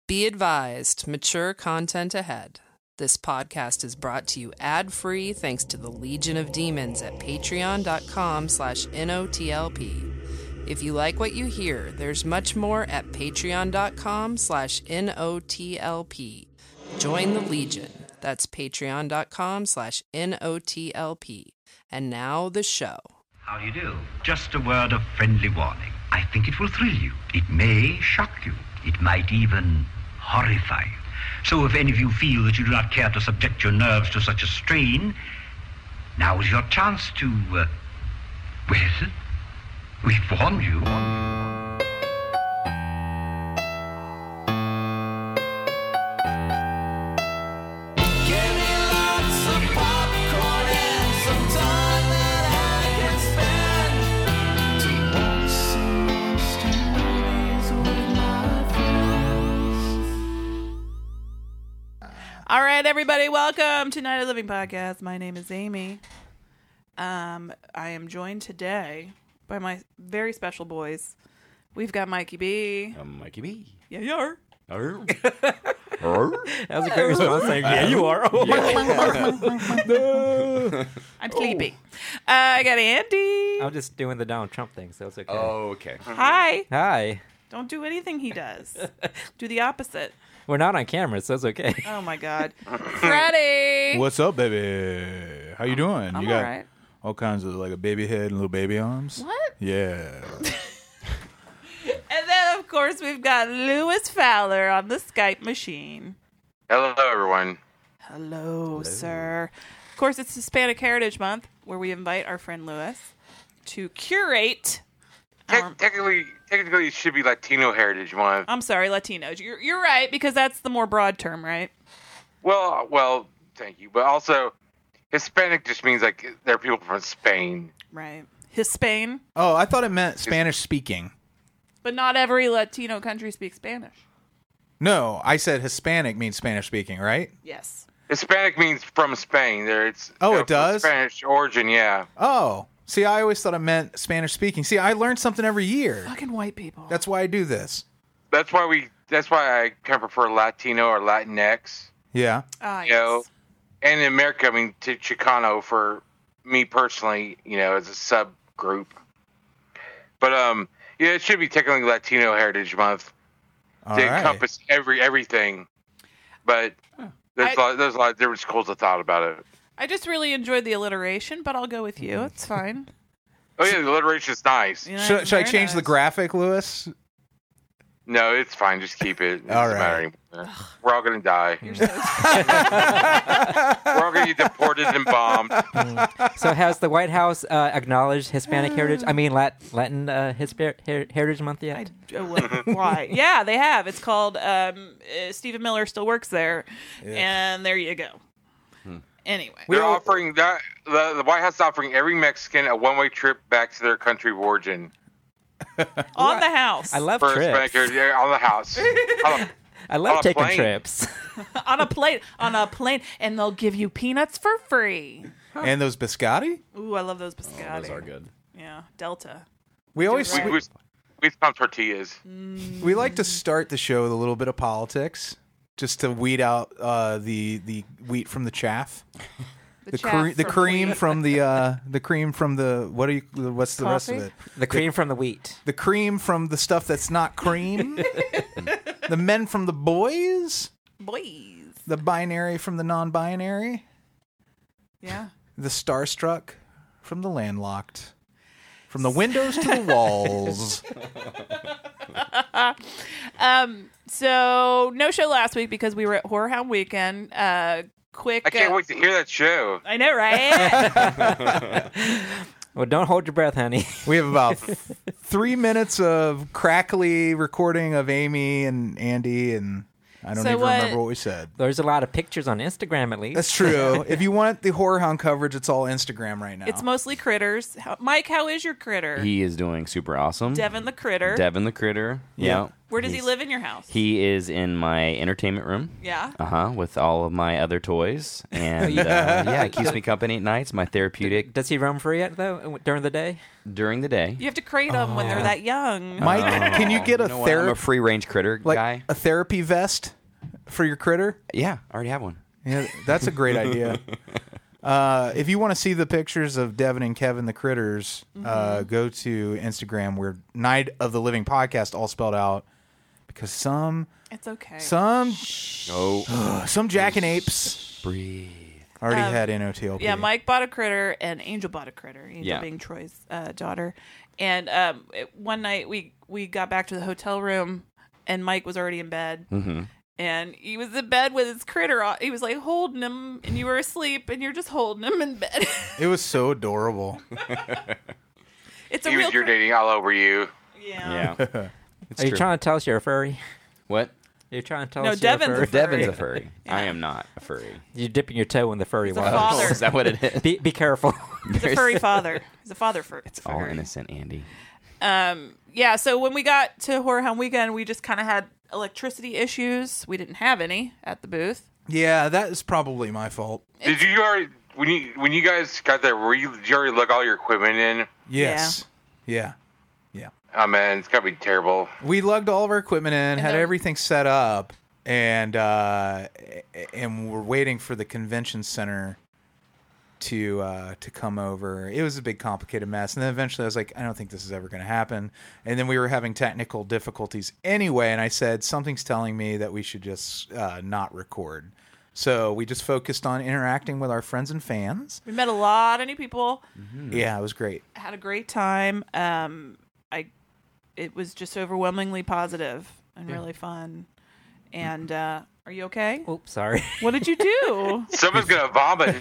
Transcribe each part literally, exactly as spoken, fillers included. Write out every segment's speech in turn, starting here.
Be advised, mature content ahead. This podcast is brought to you ad-free thanks to the Legion of Demons at patreon.com slash NOTLP. If you like what you hear, there's much more at patreon.com slash NOTLP. Join the Legion. That's patreon.com slash NOTLP. And now the show. How do you do? Just a word of friendly warning. I think it will thrill you. It may shock you. It might even horrify you. So if any of you feel that you do not care to subject your nerves to such a strain, now is your chance to, uh, well, we've warned you. All right, everybody, welcome to Night of the Living Podcast. My name is Amy. Um, I am joined today by my very special boys. We've got Mikey B. I'm Mikey B. Yeah, you are. That was a great response. Saying, yeah, you are. No. I'm sleepy. Uh, I got Andy. I'm just doing the Donald Trump thing, so it's okay. Oh, okay. Hi. Hi. Don't do anything he does. Do the opposite. We're not on camera, so it's okay. Oh, my God. Freddie. What's up, baby? How you doing? I'm you got all right. all kinds of like a baby head and little baby arms. What? Yeah. And then, of course, we've got Lewis Fowler on the Skype machine. Hello, everyone. Hello, Hello, sir. Of course, it's Hispanic Heritage Month, where we invite our friend Lewis to curate. Te- our, technically, technically, it should be Latino Heritage Month. I'm sorry, Latinos. You're you're right, because that's the more broad term, right? Well, well, thank you. But also, Hispanic just means like they're people from Spain. Right. Hispain. Oh, I thought it meant Spanish speaking. But not every Latino country speaks Spanish. No, I said Hispanic means Spanish speaking, right? Yes. Hispanic means from Spain. There, it's Oh, you know, it does? from Spanish origin, yeah. Oh, see, I always thought it meant Spanish speaking. See, I learned something every year. Fucking white people. That's why I do this. That's why we. That's why I kind of prefer Latino or Latinx. Yeah. Ah, You know, yes. and in America, I mean, to Chicano for me personally, you know, as a subgroup. But um, yeah, it should be technically Latino Heritage Month All to right. encompass every everything. But there's I- a lot, there's a lot of different schools of thought about it. I just really enjoyed the alliteration, but I'll go with you. It's fine. Oh yeah, the alliteration's nice. You know, Should, it's should I very change the nice. graphic, Lewis? No, it's fine. Just keep it. It All doesn't right. matter anymore. We're all gonna die. You're so We're all gonna get deported and bombed. So has the White House uh, acknowledged Hispanic Heritage, I mean Lat- Latin uh, Hispa- Her- Heritage Month yet? I, uh, well, why? Yeah, they have. It's called um, uh, Stephen Miller still works there, and there you go. Anyway, They're offering that the, the White House is offering every Mexican a one-way trip back to their country of origin on the house, I love for Hispanic trips. Heritage yeah, on the house. On the- I love on a taking plane. trips. on a plane, on a plane, and they'll give you peanuts for free. And those biscotti? Ooh, I love those biscotti. Those are good. Yeah, Delta. We always Right. we, we, we found tortillas. we like to start the show with a little bit of politics, just to weed out uh, the the wheat from the chaff. The, The, chaff cre- the from cream wheat. from the uh, the cream from the what are you? What's the rest of Coffee? it? The cream from the wheat. The cream from the stuff that's not cream. The men from the boys. boys. The binary from the non-binary. Yeah. The starstruck from the landlocked. From the windows to the walls. Um. So no show last week because we were at Horror Hound Weekend. Uh. Quick. I can't uh, wait to hear that show. I know, right? Well, don't hold your breath, honey. We have about f- three minutes of crackly recording of Amy and Andy, and I don't So even what- remember what we said. There's a lot of pictures on Instagram, at least. That's true. If you want the Horror Hound coverage, it's all Instagram right now. It's mostly critters. How, Mike, how is your critter? He is doing super awesome. Devin the critter. Devin the critter. Yeah. Yeah. Where does he He's- live in your house? He is in my entertainment room. yeah. Uh huh. With all of my other toys, and uh, yeah, it keeps me company at nights. My therapeutic Does he roam free yet though during the day? during the day. You have to crate them when they're that young. Mike, can you get a You know what? I'm a therapy free range critter like guy. a therapy vest for your critter? Yeah, I already have one. Yeah, that's a great idea. Uh, if you want to see the pictures of Devin and Kevin the critters, uh, go to Instagram. We're Night of the Living Podcast, all spelled out, because some It's okay. some Oh, some jackanapes breathe. already Um, had N O T L P. Yeah, Mike bought a critter and Angel bought a critter. Angel Yeah. being Troy's uh, daughter. And um, it, one night we we got back to the hotel room and Mike was already in bed. Mm-hmm. And he was in bed with his critter. on- He was like holding him, and you were asleep, and you're just holding him in bed. It was so adorable. It's a He real was cri- urinating all over you. Yeah. Yeah. It's Are you true. trying to tell us you're a furry? What? Are you trying to tell No, us you're Devin's a a furry? furry. Devin's a furry. I am not a furry. You're dipping your toe in the furry He's a water. father. Is that what it is? Be be careful. He's a furry father. He's a father for It's all innocent, Andy. Um, yeah, so when we got to Horror Hound Weekend, we just kind of had electricity issues. We didn't have any at the booth. Yeah, that is probably my fault. Did you already when you when you guys got there? Were you, did you already lug all your equipment in? Yes. Yeah. Oh man, it's gotta be terrible. We lugged all of our equipment in, had then- everything set up, and uh, and we're waiting for the convention center to uh, to come over. It was a big, complicated mess, and then eventually I was like, I don't think this is ever going to happen. And then we were having technical difficulties anyway, and I said something's telling me that we should just uh, not record. So we just focused on interacting with our friends and fans. We met a lot of new people. Yeah, it was great. Had a great time. Um, I, it was just overwhelmingly positive and really fun. And uh, are you okay? Oops, sorry. What did you do? Someone's gonna vomit.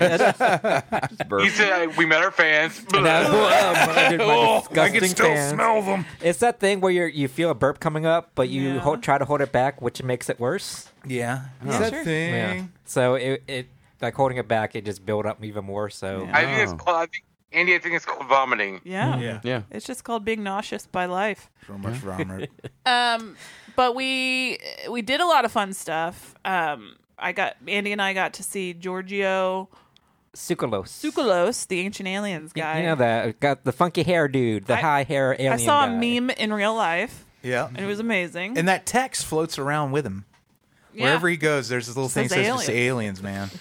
He said we met our fans. And I, um, I did my disgusting fans. them. It's that thing where you you feel a burp coming up, but you Yeah. hold, try to hold it back, which makes it worse. Yeah, Yeah, it's that sure. thing. Yeah. So it, it like holding it back, it just built up even more. So Yeah. I think it's Oh. called. I think, Andy, I think it's called vomiting. Yeah. Yeah, Yeah. It's just called being nauseous by life. so much vomit. Um, but we we did a lot of fun stuff. Um, I got Andy and I got to see Giorgio Sukalos. Tsoukalos, the Ancient Aliens Y- guy. You know that got the funky hair dude, the I- high hair alien. I saw guy. a meme in real life, Yeah, and it was amazing. and that text floats around with him. Yeah. Wherever he goes, there's this little thing that Says says just aliens, man.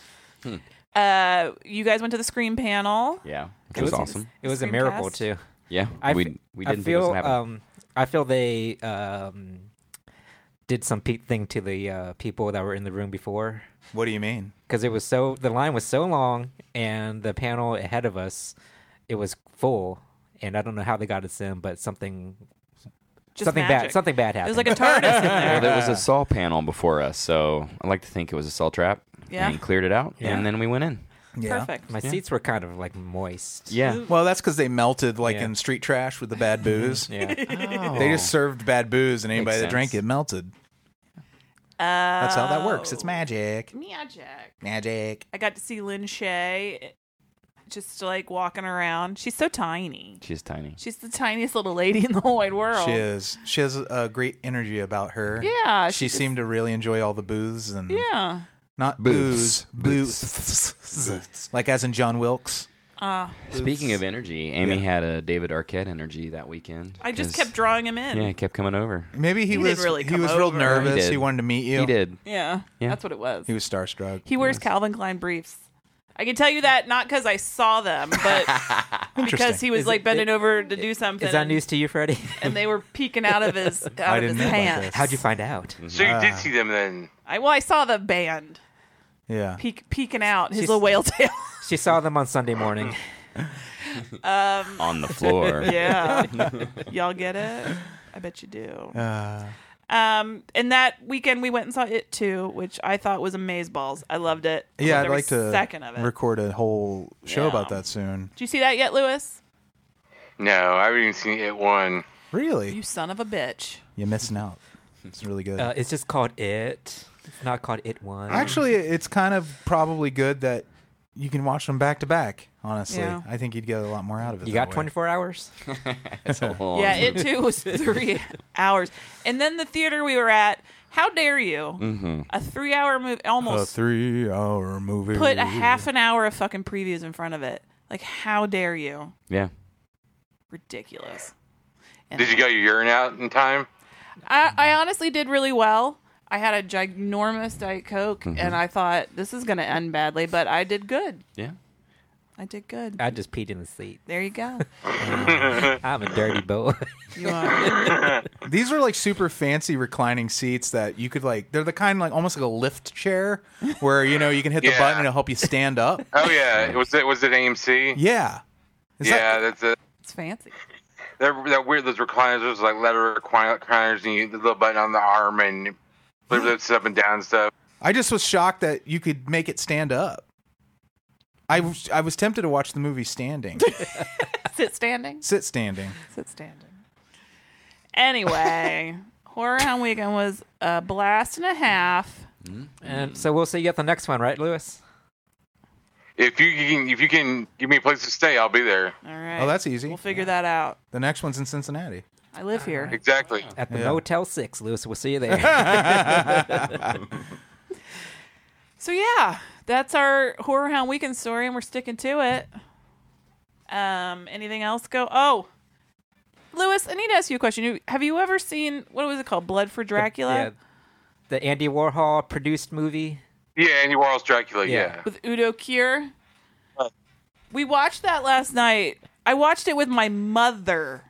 Uh, you guys went to the Scream panel. Yeah. It It was was awesome. It was a Screencast. miracle too. Yeah. I we f- we I didn't think it was feel gonna happen. um I feel they um did some pe- thing to the uh, people that were in the room before What do you mean? because it was so the line was so long and the panel ahead of us it was full and I don't know how they got us in but something Just something magic. bad something bad It happened. was like a TARDIS in there. Well, there was a saw panel before us, so I like to think it was a saw trap. Yeah. And he cleared it out, Yeah. and then we went in. Yeah. Perfect. My Yeah. seats were kind of like moist. Yeah. Well, that's because they melted like Yeah. in street trash with the bad booze. Yeah. They just served bad booze, and anybody Makes that drank sense. it melted. Uh, That's how that works. It's magic. Magic. Magic. I got to see Lynn Shay just like walking around. She's so tiny. She's tiny. She's the tiniest little lady in the whole wide world. She is. She has a great energy about her. Yeah. She just- seemed to really enjoy all the booths and Yeah. not Booths. booze, booths, like as in John Wilkes. Uh, Speaking of energy, Amy Yeah. had a David Arquette energy that weekend. I just 'cause- kept drawing him in. Yeah, he kept coming over. Maybe he, He was didn't really he come was real over. nervous. He He, did. wanted to meet you. He did. Yeah, Yeah. that's what it was. He was starstruck. He wears Calvin Klein briefs. I can tell you that not because I saw them, but because he was Is like it- bending it- over to do something. Is that news to you, Freddie? And they were peeking out of his out I of his didn't know about pants. this. How'd you find out? So you Ah. did see them then? I well, I saw the band Yeah. peek, peeking out his She's- little whale tail. She saw them on Sunday morning. On the floor. Yeah, y'all get it? I bet you do. Uh, Um, and that weekend we went and saw It Too, which I thought was amazeballs. I loved it. I yeah, loved I'd every like to second of it. record a whole show Yeah. about that soon. Did you see that yet, Lewis? No, I haven't even seen it one. Really? You son of a bitch. You're missing out. It's really good. Uh, it's just called It. It's not called It One. Actually, it's kind of probably good that you can watch them back to back. Honestly, Yeah. I think you'd get a lot more out of it. You that got way. twenty-four hours? It's a long Yeah, it too was three hours. And then the theater we were at, how dare you? Mm-hmm. A three hour movie, A almost three-hour movie. put a half an hour of fucking previews in front of it. Like, how dare you? Yeah. Ridiculous. And Did you get your urine out in time? I, I honestly did really well. I had a ginormous Diet Coke, Mm-hmm. and I thought this is going to end badly, but I did good. Yeah. I did good. I just peed in the seat. There you go. I'm a dirty boy. You are. These are like super fancy reclining seats that you could like. They're the kind like almost like a lift chair where you know you can hit the Yeah. button and it'll help you stand up. Oh yeah, was it was it A M C? Yeah. Is Yeah, that- that's it. It's fancy. They're that weird. Those recliners, those like leather reclin- recliners, and you the little button on the arm and flip it up and down and stuff. I just was shocked that you could make it stand up. I was, I was tempted to watch the movie standing. Sit standing. Sit standing. Sit standing. Anyway, Horror Hound Weekend was a blast and a half. And so we'll see you at the next one, right, Lewis? If you can, if you can give me a place to stay, I'll be there. All right. Oh, that's easy. We'll figure that out. The next one's in Cincinnati. I live here. Exactly. At the Yeah. Motel six, Lewis. We'll see you there. So yeah, that's our Horror Hound Weekend story, and we're sticking to it. Um, anything else go? Oh, Lewis, I need to ask you a question. You- Have you ever seen what was it called? Blood for Dracula Yeah, the Andy Warhol produced movie. Yeah, Andy Warhol's Dracula. Yeah. Yeah. with Udo Kier? Uh. We watched that last night. I watched it with my mother.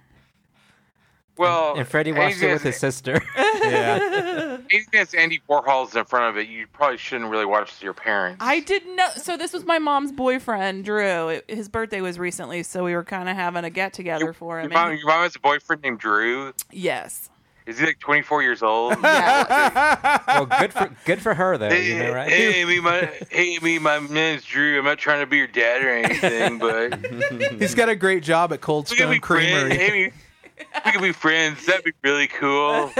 Well, And Freddie watched it with his sister. Yeah. anything that's Andy Warhol's in front of it, you probably shouldn't really watch with your parents. I didn't know. So this was my mom's boyfriend, Drew. It, his birthday was recently, so we were kind of having a get together Your, for your, him. mom, and- your mom has a boyfriend named Drew. yes. Is he like twenty-four years old? Well, good for good for her though. You know, right? Hey, me, my, hey, me, my name's Drew. I'm not trying to be your dad or anything, but He's got a great job at Cold we can Stone be friends. Creamery. Hey, we, we can be friends. That'd be really cool.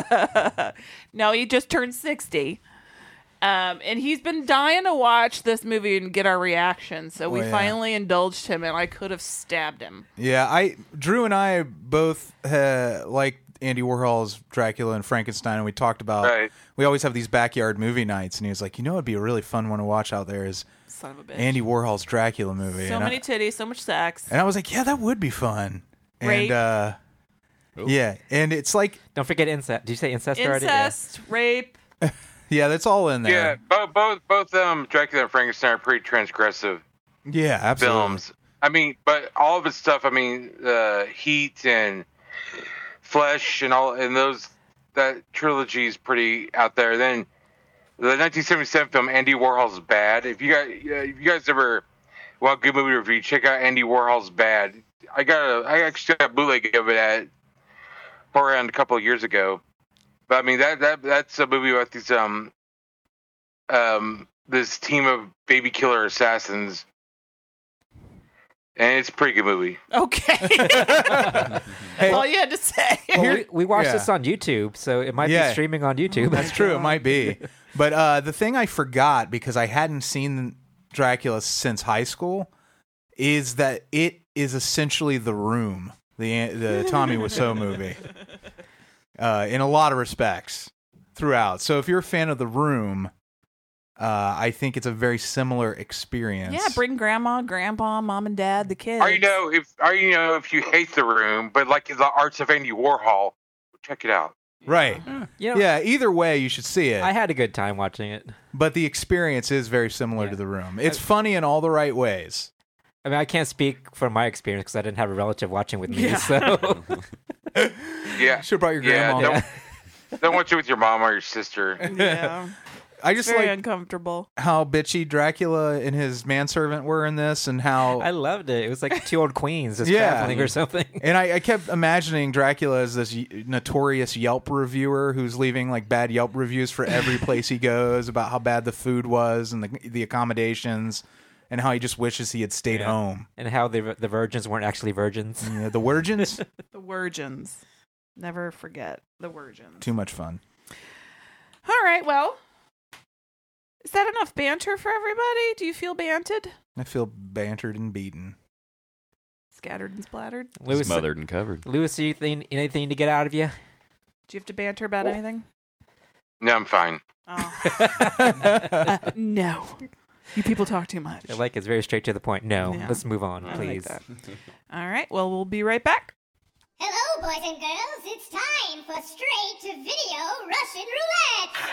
No, he just turned sixty. Um, and he's been dying to watch this movie and get our reaction. So we Oh, yeah. finally indulged him, and I could have stabbed him. Yeah, I Drew and I both uh, like Andy Warhol's Dracula and Frankenstein, and we talked about. Right. We always have these backyard movie nights, and he was like, "You know, it'd be a really fun one to watch out there is Son of a bitch. Andy Warhol's Dracula movie." so and many I, titties, so much sex. and I was like, "Yeah, that would be fun." Rape. And uh, yeah, and it's like, Don't forget incest. Did you say incest, already? Incest, rape. yeah, that's all in Yeah, there. both both both um Dracula and Frankenstein are pretty transgressive Yeah, absolutely. films. I mean, but all of its stuff. I mean, uh, Heat and Flesh and all, and those that trilogy is pretty out there. Then the nineteen seventy-seven film Andy Warhol's Bad. If you guys, uh, if you guys ever want a good movie review, check out Andy Warhol's Bad. I got a, I actually got a bootleg of it at Horror Hound a couple of years ago. But I mean that that that's a movie about these um um this team of baby killer assassins. And it's a pretty good movie. Okay. Hey, All you had to say. Well, Here- we, we watched yeah. this on YouTube, so it might Yeah. be streaming on YouTube. That's true. It might be. But uh, the thing I forgot, because I hadn't seen Dracula since high school, is that it is essentially The Room, the the Tommy Wiseau movie, uh, in a lot of respects throughout. So if you're a fan of The Room, uh, I think it's a very similar experience. Yeah, bring grandma, grandpa, mom and dad, the kids. Or you know if or you know if you hate The Room, but like the arts of Andy Warhol, check it out. Right. You know, Yeah, either way, you should see it. I had a good time watching it. But the experience is very similar Yeah. to The Room. It's funny in all the right ways. I mean, I can't speak from my experience because I didn't have a relative watching with me. Yeah. So Yeah. Should have brought your Yeah, grandma. don't, don't watch it with your mom or your sister. Yeah. I just Very like uncomfortable. how bitchy Dracula and his manservant were in this, and how I loved it. It was like two old queens just Yeah. traveling or something. and I, I kept imagining Dracula as this y- notorious Yelp reviewer who's leaving like bad Yelp reviews for every place he goes about how bad the food was and the the accommodations, and how he just wishes he had stayed Yeah. home. And how the the virgins weren't actually virgins. Yeah, the virgins, The virgins. Never forget the virgins. too much fun. All right, well, that enough banter for everybody? Do you feel banted? I feel bantered and beaten. Scattered and splattered? Lewis, Smothered and covered. Lewis, anything, anything to get out of you? Do you have to banter about anything? No, I'm fine. Oh. uh, no. You people talk too much. I like it's very straight to the point. No, Yeah. let's move on, I like please. that. All right. Well, we'll be right back. Hello, boys and girls. It's time for straight to video Russian roulette.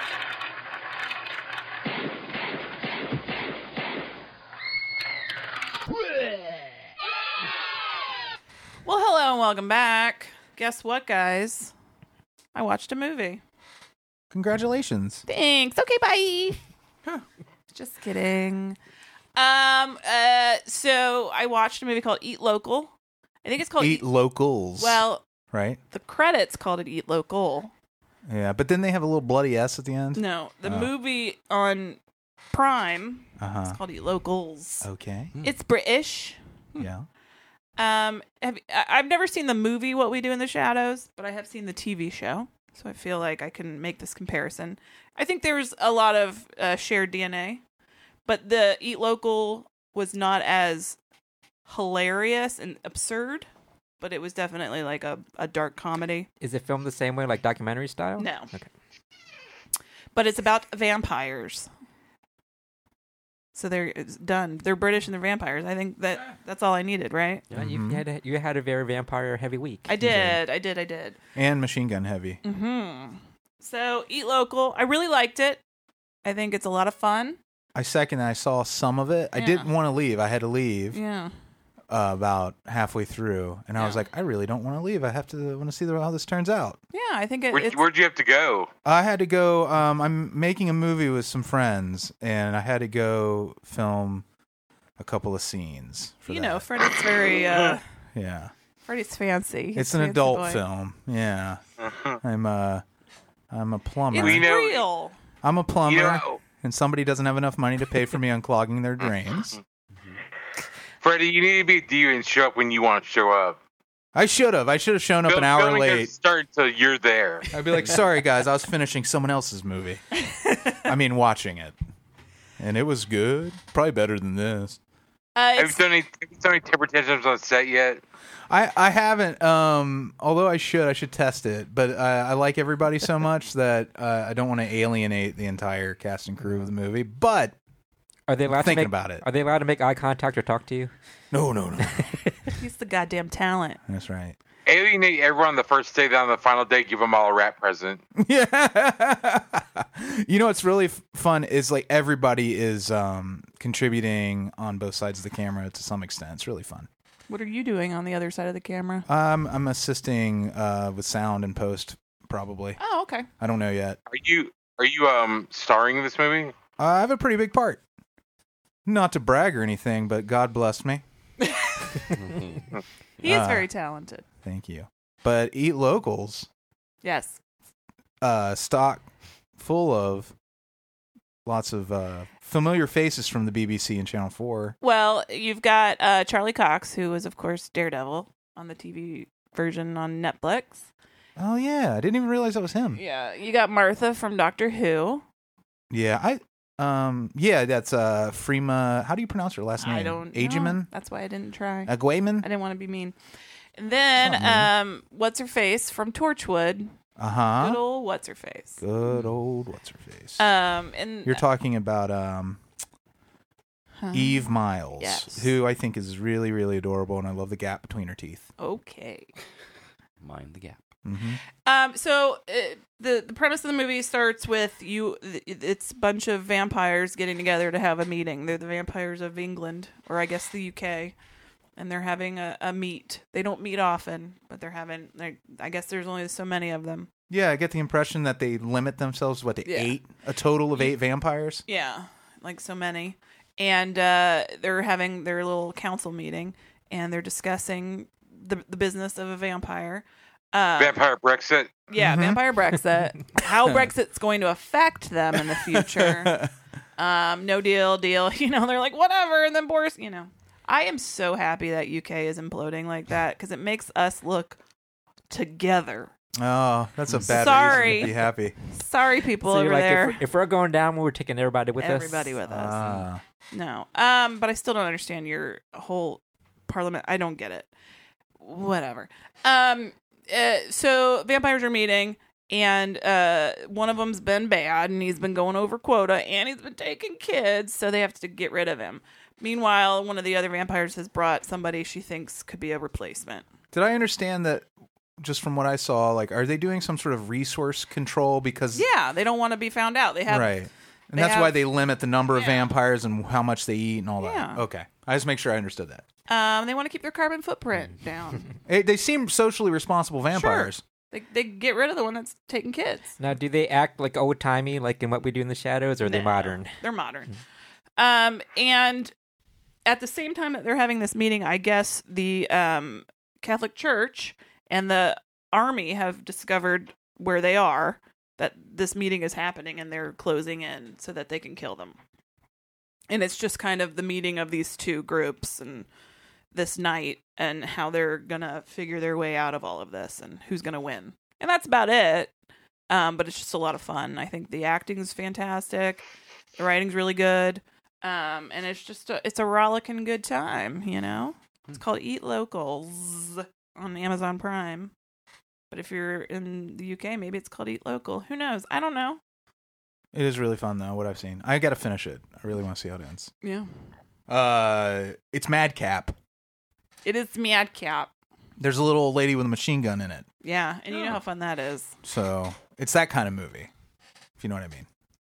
Well, hello and welcome back. Guess what, guys? I watched a movie. Congratulations. Thanks. Okay, bye. Just kidding. Um. Uh. So I watched a movie called Eat Local. I think it's called Eat locals. Well, right? the credits called it Eat Local. Yeah, but then they have a little bloody S at the end. No, the Oh. movie on Prime Uh-huh. is called Eat Locals. Okay. It's British. Yeah. Um, have, I- I've never seen the movie What We Do in the Shadows, but I have seen the T V show, so I feel like I can make this comparison. I think there's a lot of uh, shared D N A, but the Eat Local was not as hilarious and absurd, but it was definitely like a, a dark comedy. Is it filmed the same way, like documentary style? No. Okay. But it's about vampires. So they're it's done. They're British and they're vampires. I think that that's all I needed, right? Yeah, you Mhm. had a, you had a very vampire heavy week. I did. I did. I did. And Machine Gun Heavy. Hmm. So Eat Local. I really liked it. I think it's a lot of fun. I second. I saw some of it. I Yeah. didn't want to leave. I had to leave Yeah. uh, about halfway through, and I was Yeah. like, I really don't want to leave. I have to want to see the, how this turns out. Yeah. I think it, Where, it's. where'd you have to go? I had to go. Um, I'm making a movie with some friends, and I had to go film a couple of scenes. For You that. know, Freddie's very. Uh, Yeah, Freddie's fancy. He's it's a an fancy adult boy. film. Yeah, I'm a, I'm a plumber. It's We know- real. I'm a plumber, You know, and somebody doesn't have enough money to pay for me unclogging their drains. Freddie, you need to be at you and show up when you want to show up. I should have. I should have shown up Fil- an hour filming doesn't late. start until you're there. I'd be like, sorry guys, I was finishing someone else's movie. I mean, watching it, and it was good. Probably better than this. Uh, Have you it's, done any, have you done any temper tantrums on set yet? I, I haven't. Um, although I should. I should test it. But I, I like everybody so much that uh, I don't want to alienate the entire cast and crew of the movie. But Are they allowed thinking to make, about it. Are they allowed to make eye contact or talk to you? no, no, no. he's the goddamn talent. That's right. Alienate everyone on the first day, then on the final day, give them all a rat present. Yeah. You know what's really f- fun is like everybody is um, contributing on both sides of the camera to some extent. It's really fun. What are you doing on the other side of the camera? Um, I'm assisting uh, with sound and post, probably. Oh, okay. I don't know yet. Are you are you um starring in this movie? Uh, I have a pretty big part. Not to brag or anything, but God bless me. He is Uh, very talented. Thank you. But Eat Locals, Yes. uh, stock full of lots of uh, familiar faces from the B B C and Channel four. Well, you've got uh, Charlie Cox, who was, of course, Daredevil on the T V version on Netflix. Oh, yeah. I didn't even realize that was him. Yeah. You got Martha from Doctor Who. Yeah. I. Um. Yeah, that's uh, Freema. How do you pronounce her last name? I don't know. Ageman? That's why I didn't try. Uh, Guayman? I didn't want to be mean. And then, It's not um, what's her face from Torchwood? Uh-huh. Good old what's her face. Good old what's her face. Um, and You're talking about um, Huh. Eve Miles, Yes. who I think is really, really adorable, and I love the gap between her teeth. Okay. Mind the gap. Mm-hmm. Um, so uh, the the premise of the movie starts with you. It's a bunch of vampires getting together to have a meeting. They're the vampires of England, or I guess the U K, and they're having a, a meet. They don't meet often, but they're having. They're, I guess there's only so many of them. Yeah, I get the impression that they limit themselves, what, to Yeah. eight? A total of eight vampires? Yeah, like so many, and uh, they're having their little council meeting, and they're discussing the the business of a vampire. Uh, Vampire Brexit. Yeah, Mhm. vampire Brexit. How Brexit's going to affect them in the future. um, no deal, deal. You know, they're like, whatever. And then Boris, you know. I am so happy that U K is imploding like that because it makes us look together Oh, that's a bad Sorry. reason to be happy. Sorry, people So over you're like, there. if, if we're going down, we're taking everybody with Everybody us. with us. Ah. No. Um, but I still don't understand your whole parliament. I don't get it. Whatever. Um, uh, so vampires are meeting, and uh, one of them's been bad, and he's been going over quota, and he's been taking kids, so they have to get rid of him. Meanwhile, one of the other vampires has brought somebody she thinks could be a replacement. Did I understand that? Just from what I saw, like, are they doing some sort of resource control? Because Yeah, they don't want to be found out. They have right, and they that's have- why they limit the number of Yeah. vampires and how much they eat and all that. Yeah. Okay, I just make sure I understood that. um, they want to keep their carbon footprint down. It, they seem socially responsible vampires. They they get rid of the one that's taking kids. Now, do they act like old timey, like in What We Do in the Shadows, or are they No, modern? They're modern. Um, and at the same time that they're having this meeting, I guess the um, Catholic Church and the Army have discovered where they are, that this meeting is happening, and they're closing in so that they can kill them. And it's just kind of the meeting of these two groups and this night and how they're going to figure their way out of all of this and who's going to win. And that's about it. Um, but it's just a lot of fun. I think the acting is fantastic. The writing's really good. Um, and it's just a, it's a rollicking good time, you know? It's called Eat Locals on Amazon Prime. But if you're in the U K, maybe it's called Eat Local. Who knows? I don't know. It is really fun though. What I've seen, I got to finish it. I really want to see how it ends. Yeah. Uh, it's Madcap. It is Madcap. There's a little old lady with a machine gun in it, Yeah, and you know how fun that is. so it's that kind of movie. If you know what I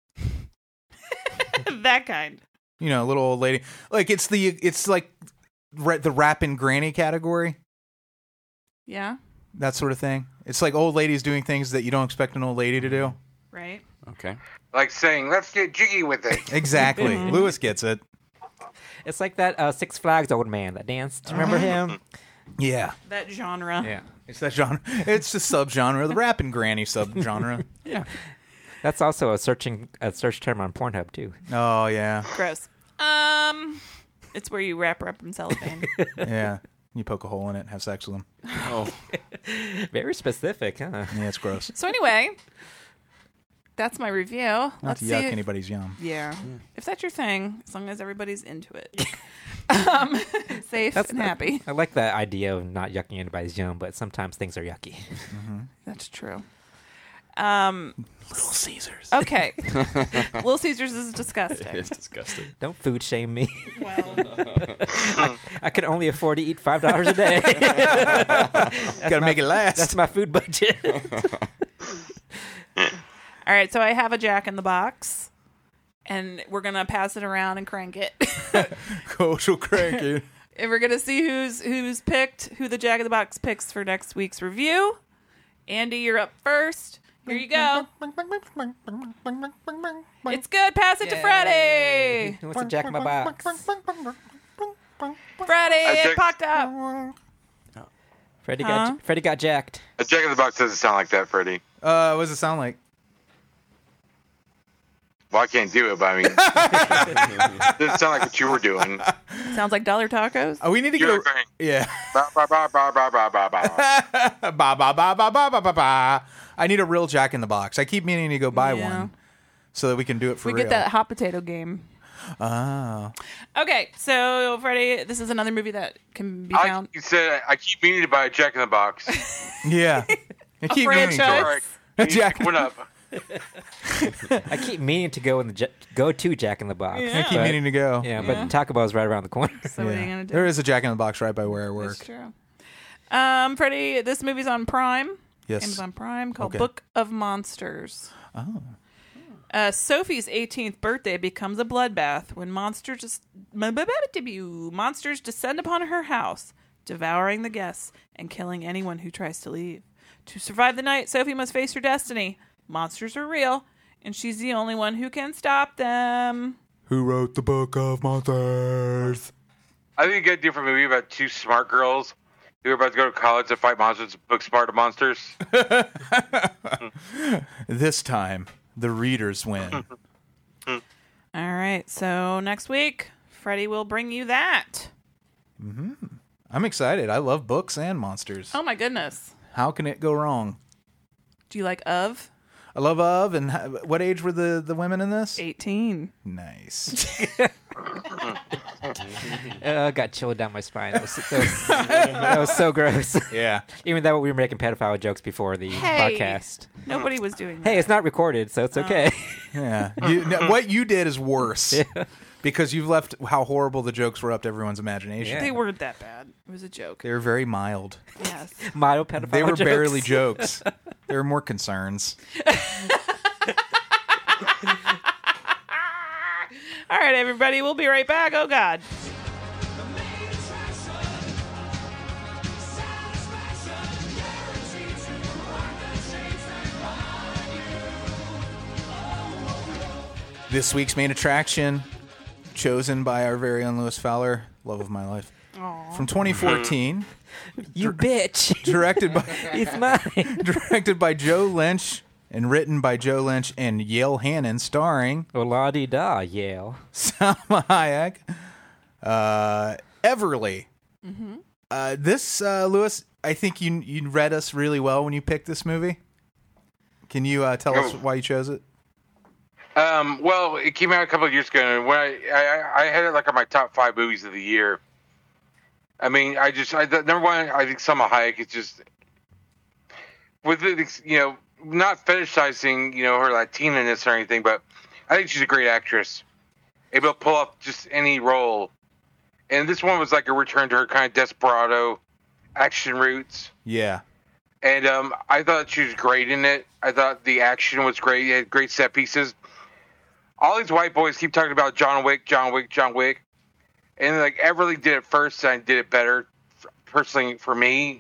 mean. That kind. You know, little old lady. Like it's the it's like ra- the rapping granny category. Yeah, That sort of thing. It's like old ladies doing things that you don't expect an old lady to do. right? Okay. Like saying, let's get jiggy with it. Exactly. Lewis gets it. It's like that uh, Six Flags old man that danced. Remember him? Yeah. That genre. Yeah. It's that genre. It's the subgenre, the rapping granny subgenre. Yeah. That's also a searching a search term on Pornhub too. Oh, yeah. Gross. Um, it's where you wrap her up in cellophane. Yeah. You poke a hole in it and have sex with them. Oh, Very specific, huh? Yeah, it's gross. So anyway, that's my review. Not Let's to see. yuck if- anybody's yum. Yeah. If that's your thing, as long as everybody's into it. um, safe That's and happy. I like that idea of not yucking anybody's yum, but sometimes things are yucky. That's true. Um, Little Caesars. okay. Little Caesars is disgusting. it's disgusting. Don't food shame me. Well, I can only afford to eat five dollars a day. Gotta make it last. That's my food budget. all right. So I have a Jack in the Box, and we're gonna pass it around and crank it. Coach will crank it. And we're gonna see who's who's picked, who the Jack in the Box picks for next week's review. Andy, you're up first. Here you go. It's good. Pass it to Freddie. Who wants to jack in my box? Freddie, I it think- popped up. Freddie Huh? got Freddie got jacked. A Jack in the Box doesn't sound like that, Freddie. Uh, what does it sound like? Well, I can't do it, but I mean, it doesn't sound like what you were doing. Sounds like dollar tacos. Oh, we need to get You're a... going, Yeah. ba, ba, ba, ba, ba, ba, ba, ba. ba, ba, ba, ba, ba, ba, ba, ba. I need a real Jack in the Box. I keep meaning to go buy Yeah. one so that we can do it for We real. get that hot potato game. Oh. Okay, so Freddie, this is another movie that can be I, found. you said I keep meaning to buy a Jack in the Box. Yeah. I keep meaning to. franchise. All right, Jack in what the- up? I keep meaning to go in the ja- go to Jack in the Box. Yeah. I keep but- meaning to go. Yeah, Yeah. but Taco Bell's right around the corner. So what are you Yeah. gonna do? There is a Jack in the Box right by where I work. That's true. Um, Freddie, this movie's on Prime. Yes. Amazon Prime, called Okay. Book of Monsters. Oh. Uh, Sophie's eighteenth birthday becomes a bloodbath when monsters just, monsters descend upon her house, devouring the guests and killing anyone who tries to leave. To survive the night, Sophie must face her destiny. Monsters are real, and she's the only one who can stop them. Who wrote the Book of Monsters? I think you get a different movie about two smart girls who are about to go to college to fight monsters, book smart monsters. This time, the readers win. All right, so next week, Freddie will bring you that. I'm excited. I love books and monsters. Oh my goodness. How can it go wrong? Do you like Of? I love Of. And ha- what age were the, the women in this? eighteen. Nice. Uh, got chilled down my spine. That was, that was, that was so gross. Yeah. Even though we were making pedophile jokes before the Hey. podcast. Nobody was doing that. Hey, it's not recorded, so it's okay. Yeah. You, no, what you did is worse. Because you've left how horrible the jokes were up to everyone's imagination. Yeah. They weren't that bad. It was a joke. They were very mild. Yes. Mild pedophile They were jokes. barely jokes. There were more concerns. All right, everybody. We'll be right back. Oh, God. This week's main attraction, chosen by our very own Lewis Fowler, love of my life, from twenty fourteen, You bitch. directed by He's mine. directed by Joe Lynch and written by Joe Lynch and Yale Hannon, starring Oh, la-di-da, Yale. Salma Hayek, uh, Everly. Uh, this uh, Lewis, I think you you read us really well when you picked this movie. Can you uh, tell us Oh. why you chose it? Um, well, it came out a couple of years ago, and when I, I, I had it like on my top five movies of the year. I mean, I just, I, number one, I think Salma Hayek is just, with it, you know, not fetishizing, you know, her Latina-ness or anything, but I think she's a great actress, able to pull off just any role. And this one was like a return to her kind of desperado action roots. Yeah. And um, I thought she was great in it. I thought the action was great. It had great set pieces. All these white boys keep talking about John Wick, John Wick, John Wick. And like Everly did it first and did it better, personally, for me.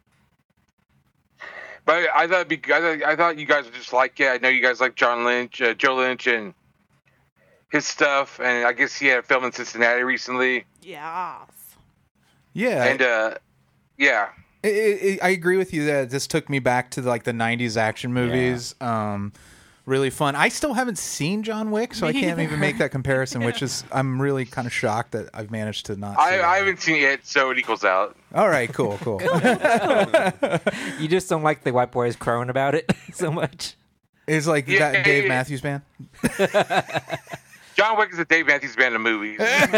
But I thought, it'd be, I thought I thought you guys would just like it. I know you guys like John Lynch, uh, Joe Lynch, and his stuff. And I guess he had a film in Cincinnati recently. Yes. Yeah. And uh, yeah. It, it, I agree with you that this took me back to like the nineties action movies. Um, really fun. I still haven't seen John Wick, so I Me can't either. even make that comparison, which is I'm really kind of shocked that I've managed to not. see I, that. I haven't seen it, so it equals out. All right, cool, cool. You just don't like the white boys crowing about it so much. It's like Yeah, that Dave yeah. Matthews Band. John Wick is a Dave Matthews Band of movies.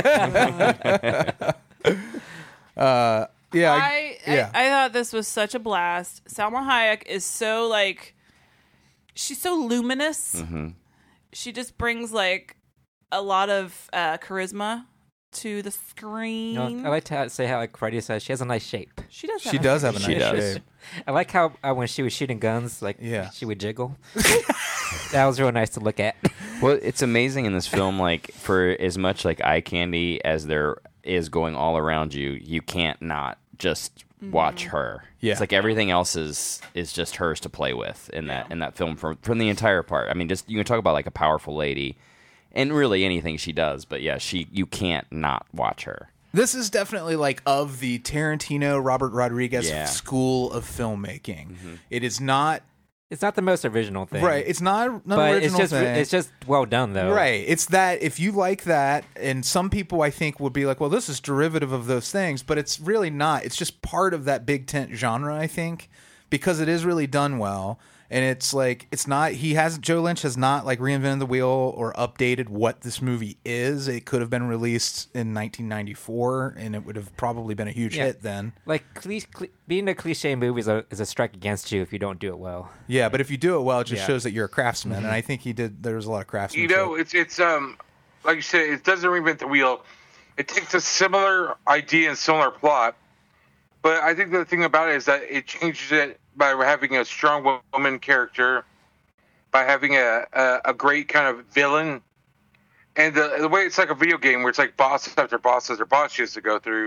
Uh, yeah, I- I, yeah. I I thought this was such a blast. Salma Hayek is so like, she's so luminous. Mm-hmm. She just brings like a lot of uh, charisma to the screen. You know, I like to say how, like Freddie says, she has a nice shape. she does. she have does have a She nice does. shape. I like how uh, when she was shooting guns, like Yeah. she would jiggle. That was real nice to look at. Well, it's amazing in this film, like, for as much, like, eye candy as there is going all around you, you can't not just watch her. Yeah. It's like everything else is is just hers to play with in that in that film from from the entire part. I mean, just you can talk about like a powerful lady, and really anything she does. But yeah, she you can't not watch her. This is definitely like of the Tarantino, Robert Rodriguez Yeah. school of filmmaking. It is not It's not the most original thing, right. It's not an But original it's just thing. it's just well done though. Right. It's that if you like that, and some people I think would be like, well, this is derivative of those things, but it's really not. It's just part of that big tent genre, I think, because it is really done well. And it's like, it's not, he has, Joe Lynch has not like reinvented the wheel or updated what this movie is. It could have been released in nineteen ninety-four and it would have probably been a huge Yeah. hit then. Like cli- cli- being a cliche movie is a, is a strike against you if you don't do it well. Yeah. But if you do it well, it just Yeah. shows that you're a craftsman. And I think he did, there was a lot of You craftsmanship. know, it's it's um like you said, it doesn't reinvent the wheel. It takes a similar idea and similar plot, but I think the thing about it is that it changes it by having a strong woman character, by having a a, a great kind of villain, and the, the way it's like a video game where it's like boss after boss after boss she has to go through.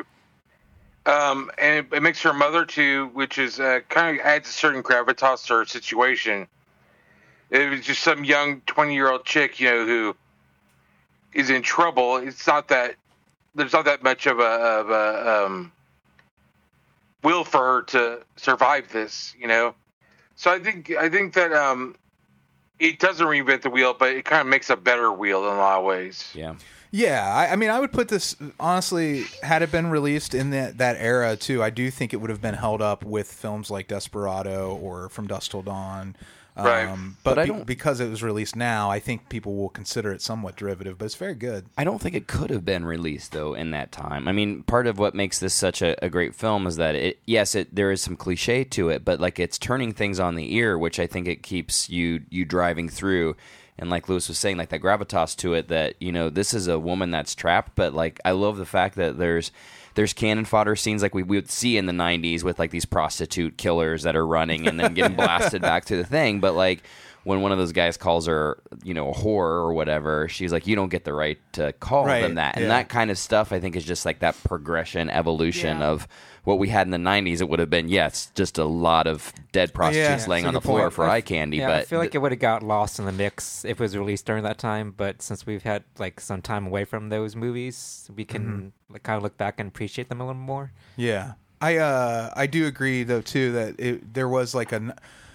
Um, and it, it makes her a mother too, which is uh, kind of adds a certain gravitas to her situation. It was just some young twenty-year-old chick, you know, who is in trouble. It's not that there's not that much of a, of a um, will for her to survive this, you know. So I think I think that um, it doesn't reinvent the wheel, but it kind of makes a better wheel in a lot of ways. Yeah. Yeah, I, I mean, I would put this, honestly, had it been released in that, that era, too, I do think it would have been held up with films like Desperado or From Dusk Till Dawn. Um, Right. But, But I be- don't- because it was released now, I think people will consider it somewhat derivative, but it's very good. I don't think it could have been released though in that time. I mean, part of what makes this such a, a great film is that it, yes, it there is some cliche to it, but like it's turning things on the ear, which I think it keeps you you driving through. And like Lewis was saying, like that gravitas to it, that you know this is a woman that's trapped, but like I love the fact that there's there's cannon fodder scenes like we, we would see in the nineties with like these prostitute killers that are running and then getting blasted back to the thing, but like. When one of those guys calls her, you know, a whore or whatever, she's like, you don't get the right to call Right, them that. And yeah. that kind of stuff, I think, is just like that progression, evolution Yeah. of what we had in the nineties. It would have been, yes, just a lot of dead prostitutes Yeah, laying that's on a the good floor point. for I- eye candy. Yeah, but I feel like it would have got lost in the mix if it was released during that time. But since we've had like some time away from those movies, we can Mm-hmm. like, kind of look back and appreciate them a little more. Yeah, I uh, I do agree though too that it, there was like a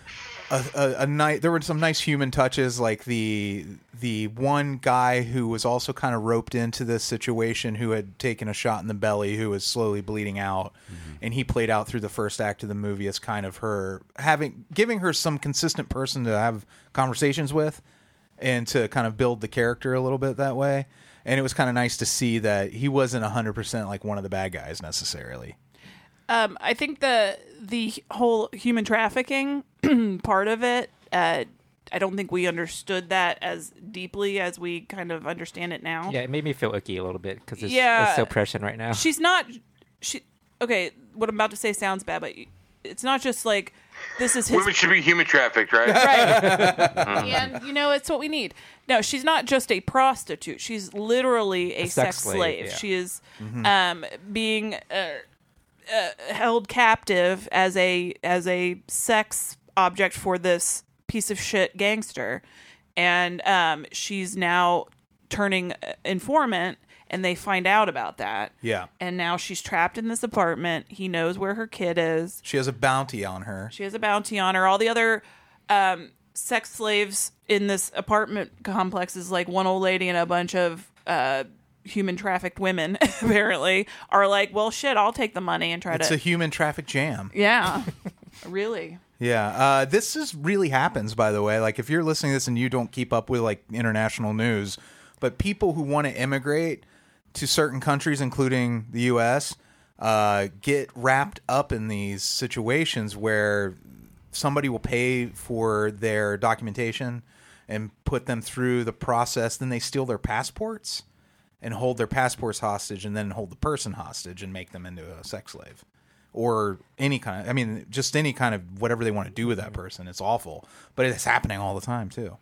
a, a, a night. There were some nice human touches, like the the one guy who was also kind of roped into this situation, who had taken a shot in the belly, who was slowly bleeding out, Mm-hmm. and he played out through the first act of the movie as kind of her having giving her some consistent person to have conversations with, and to kind of build the character a little bit that way. And it was kind of nice to see that he wasn't one hundred percent like one of the bad guys necessarily. Um, I think the the whole human trafficking part of it, uh, I don't think we understood that as deeply as we kind of understand it now. Yeah, it made me feel icky a little bit because it's, Yeah. it's so prescient right now. She's not. She okay. What I'm about to say sounds bad, but it's not just like this is his Women should be human trafficked, right? right. And you know, it's what we need. No, she's not just a prostitute. She's literally a, A sex, sex slave. slave, yeah. She is um, being uh, uh, held captive as a as a sex object for this piece of shit gangster, and um, she's now turning informant. And they find out about that. Yeah. And now she's trapped in this apartment. He knows where her kid is. She has a bounty on her. She has a bounty on her. All the other um, sex slaves in this apartment complex is like one old lady and a bunch of uh, human trafficked women, apparently, are like, well, shit, I'll take the money and try It's to. a human traffic jam. Yeah. Really. Yeah. Uh, this is really happens, by the way. Like, if you're listening to this and you don't keep up with, like, international news, but people who want to immigrate to certain countries, including the U S, uh, get wrapped up in these situations where somebody will pay for their documentation and put them through the process. Then they steal their passports and hold their passports hostage, and then hold the person hostage and make them into a sex slave. Or any kind of, I mean, just any kind of whatever they want to do with that person. It's awful. But it's happening all the time, too.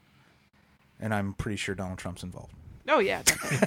And I'm pretty sure Donald Trump's involved. Oh, yeah.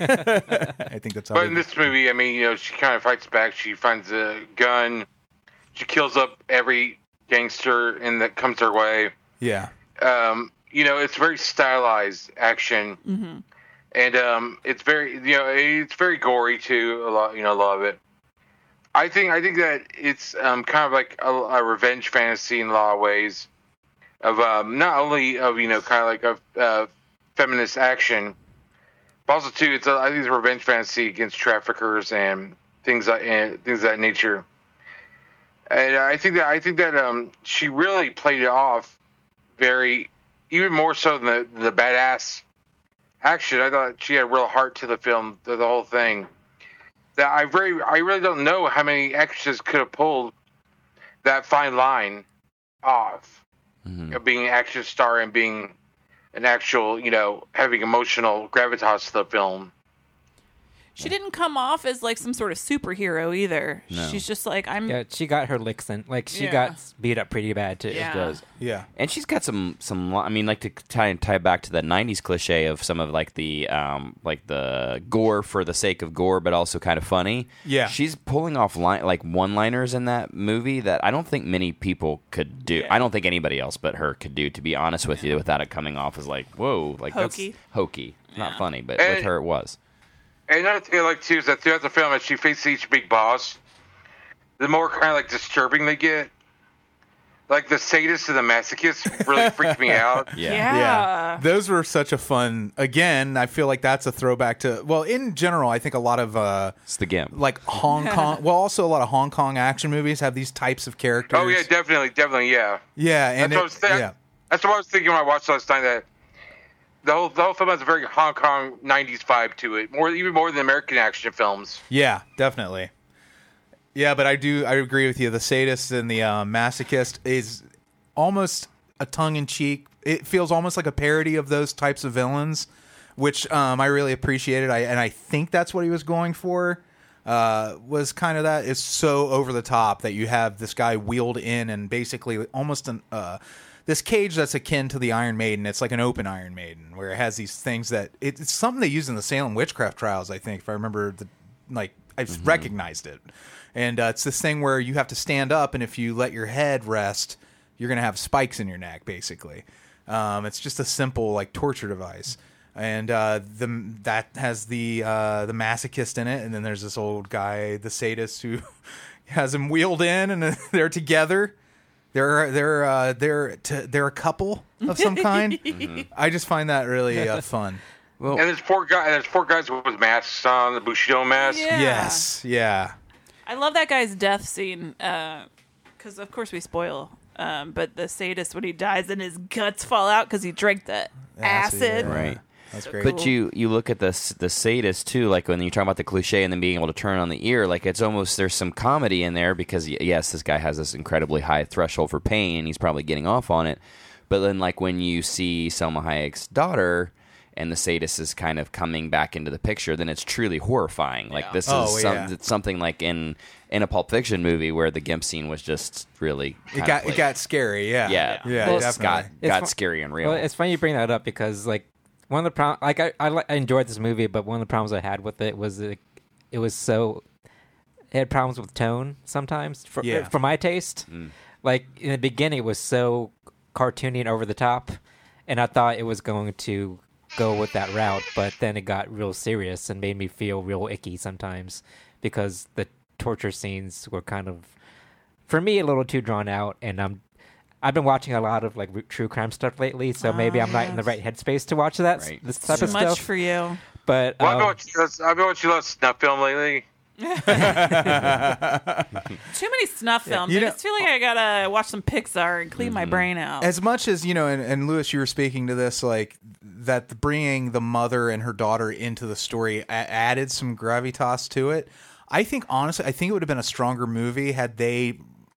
I think that's how But they in this movie, I mean, you know, she kind of fights back. She finds a gun. She kills up every gangster in that comes her way. Yeah. Um, you know, it's very stylized action, Mm-hmm. and um, it's very, you know, it's very gory too. A lot, you know, a lot of it. I think, I think that it's um, kind of like a, a revenge fantasy in a lot of ways. Of um, not only of you know, kind of like a uh, feminist action. But also, too, it's a, I think it's a revenge fantasy against traffickers and things like and things of that nature. And I think that I think that um, she really played it off very, even more so than the, the badass action. I thought she had a real heart to the film, to the whole thing. That I very, I really don't know how many actresses could have pulled that fine line off Mhm. of being an action star and being an actual, you know, having emotional gravitas to the film. She didn't come off as like some sort of superhero either. No. She's just like, I'm. Yeah, she got her licks in. Like she Yeah. got beat up pretty bad too. Yeah. does. Yeah. And she's got some some. I mean, like to tie tie back to that nineties cliche of some of like the um like the gore for the sake of gore, but also kind of funny. Yeah. she's pulling off line like one liners in that movie that I don't think many people could do. I don't think anybody else but her could do. To be honest with you, without it coming off as like whoa, like Hokey. that's hokey, not funny, but And- with her it was. And another thing I like too is that throughout the film, as she faces each big boss, the more kind of like disturbing they get. like the sadist and the masochist really freaked me out. Yeah. Yeah. Yeah, those were such a fun. Again, I feel like that's a throwback to. Well, in general, I think a lot of uh, It's the Gimp. like Hong Kong. Well, also a lot of Hong Kong action movies have these types of characters. Oh yeah, definitely, definitely, yeah. yeah, and That's what I was it, thinking. yeah, That's what I was thinking when I watched last night. That the whole the whole film has a very Hong Kong nineties vibe to it, more even more than American action films. yeah, definitely. Yeah, but I do. I agree with you. The sadist and the uh, masochist is almost a tongue-in-cheek. It feels almost like a parody of those types of villains, which um, I really appreciated. I and I think that's what he was going for. Uh, was kind of that. It's so over the top that you have this guy wheeled in and basically almost an uh, this cage that's akin to the Iron Maiden. It's like an open Iron Maiden where it has these things that it, it's something they used in the Salem witchcraft trials. I think if I remember the like I've Mm-hmm. recognized it. And uh, it's this thing where you have to stand up, and if you let your head rest, you're going to have spikes in your neck, basically. Um, it's just a simple, like, torture device. And uh, the that has the uh, the masochist in it, and then there's this old guy, the sadist, who has him wheeled in, and they're together. They're they're uh, they're t- they're a couple of some kind. I just find that really uh, fun. Well, And there's four guys. And there's four guys with masks on, the Bushido mask. Yeah. Yes, yeah. I love that guy's death scene because, of course, we spoil. Um, but the sadist, when he dies and his guts fall out because he drank the Acid, acid. yeah. right. That's great. But you you look at the s- the sadist too, like when you talk about the cliche and then being able to turn on the ear, like it's almost there's some comedy in there because y- yes, this guy has this incredibly high threshold for pain, and he's probably getting off on it. But then, like when you see Selma Hayek's daughter and the sadist is kind of coming back into the picture, then it's truly horrifying. Like this Oh, is some, yeah. it's something like in in a Pulp Fiction movie where the Gimp scene was just really It kind got of like, it got scary. Yeah, yeah yeah, Well, it's definitely. got It's got fu- scary and real. Well, it's funny you bring that up because like one of the problems, like I, I, li- I enjoyed this movie, but one of the problems I had with it was it, it was so it had problems with tone sometimes for Yeah. for my taste. Like in the beginning, it was so cartoony and over the top, and I thought it was going to go with that route, but then it got real serious and made me feel real icky sometimes because the torture scenes were kind of, for me, a little too drawn out, and I'm. I've been watching a lot of like r- true crime stuff lately, so maybe I'm not in the right headspace to watch that s- Right. this type Too of much stuff. for you. But Well, I've been um, watching less- I've been watching a lot of snuff film lately. Too many snuff films. You I know- just feel like I gotta watch some Pixar and clean my brain out. As much as you know, and, and Lewis, you were speaking to this, like that the bringing the mother and her daughter into the story a- added some gravitas to it. I think honestly, I think it would have been a stronger movie had they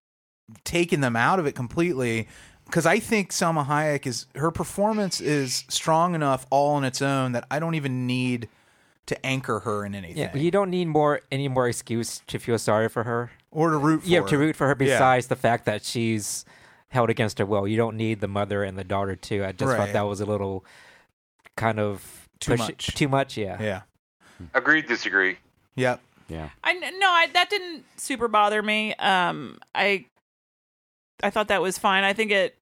taken them out of it completely. Because I think Salma Hayek is her performance is strong enough all on its own that I don't even need to anchor her in anything yeah, you don't need more any more excuse to feel sorry for her. or to root for You her. have to root for her Yeah. besides the fact that she's held against her will. You don't need the mother and the daughter too. I just Right. thought that was a little kind of Too push- much. Too much, yeah. Yeah. Agreed, disagree. Yep. yeah. I no, I that didn't super bother me. Um, I I thought that was fine. I think it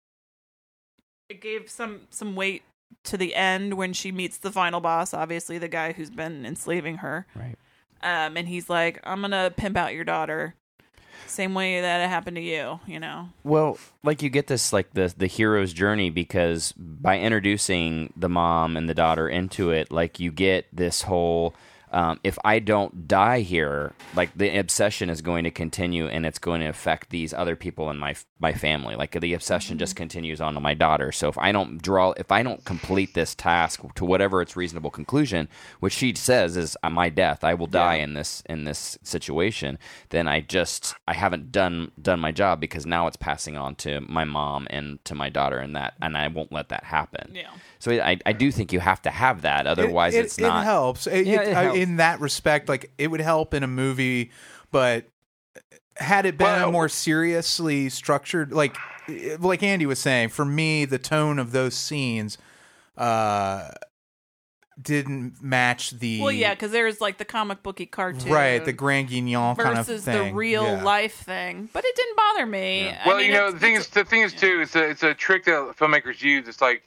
it gave some some weight to the end when she meets the final boss. Obviously, the guy who's been enslaving her. Right. Um, and he's like, "I'm gonna pimp out your daughter, same way that it happened to you." You know. Well, like you get this like the the hero's journey because by introducing the mom and the daughter into it, like you get this whole um, if I don't die here, like the obsession is going to continue and it's going to affect these other people in my my family. Like the obsession just continues on to my daughter. So if I don't draw, if I don't complete this task to whatever its reasonable conclusion, which she says is uh, my death, I will die in this in this situation. Then I just I haven't done done my job because now it's passing on to my mom and to my daughter, and that and I won't let that happen. Yeah. So I I do think you have to have that, otherwise it, it, it's not. It helps. It, Yeah, it- it I- helps. in that respect, like it would help in a movie, but had it been a Well- more seriously structured, like like Andy was saying, for me, the tone of those scenes uh, didn't match the Well, yeah, because there's like the comic booky cartoon, right the Grand Guignol kind of versus thing. the real Yeah. life thing. But it didn't bother me. I Well, mean, you know, it's- the thing it's- is, the thing is too, it's a it's a trick that filmmakers use. It's like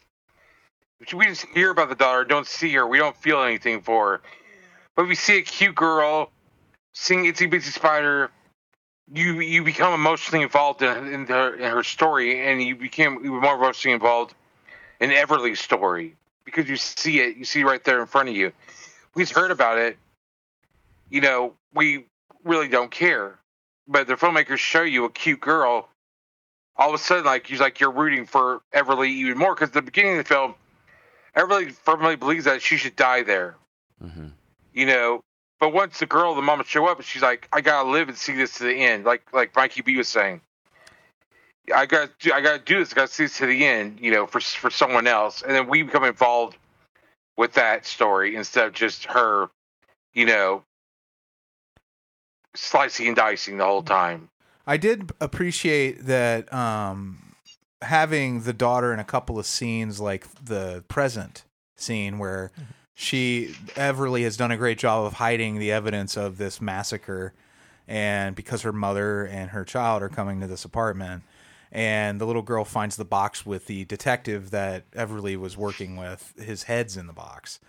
we just hear about the daughter, don't see her, we don't feel anything for her. But we see a cute girl sing "Itsy Bitsy Spider," you you become emotionally involved in, in her in her story, and you became you were more emotionally involved in Everly's story because you see it, you see right there in front of you. We've heard about it, you know, we really don't care, but the filmmakers show you a cute girl. All of a sudden, like you're like you're rooting for Everly even more because at the beginning of the film, Everly firmly believes that she should die there. Mm-hmm. You know, but once the girl, the mama show up, she's like, I gotta live and see this to the end. Like like Mikey B was saying, I got I gotta do this. I gotta see this to the end. You know, for for someone else, and then we become involved with that story instead of just her, you know, slicing and dicing the whole time. I did appreciate that um, having the daughter in a couple of scenes, like the present scene where. She, Everly has done a great job of hiding the evidence of this massacre, and because her mother and her child are coming to this apartment, and the little girl finds the box with the detective that Everly was working with, his head's in the box,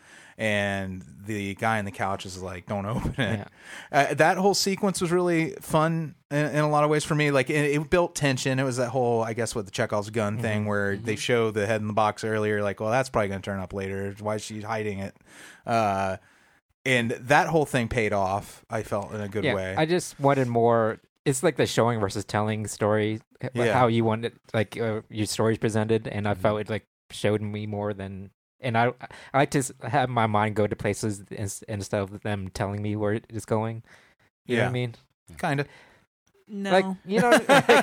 and the guy on the couch is like, don't open it. Yeah. Uh, that whole sequence was really fun in, in a lot of ways for me. Like, it, it built tension. It was that whole, I guess, what the Chekhov's gun mm-hmm. thing where mm-hmm. they show the head in the box earlier, like, well, that's probably going to turn up later. Why is she hiding it? Uh, and that whole thing paid off, I felt, in a good yeah, way. I just wanted more. It's like the showing versus telling story, yeah. how you wanted, like, uh, your story's presented, and I mm-hmm. felt it, like, showed me more than... And I I like to have my mind go to places instead of them telling me where it's going. You yeah. know what I mean? Kind of. No. Like, you know, like, like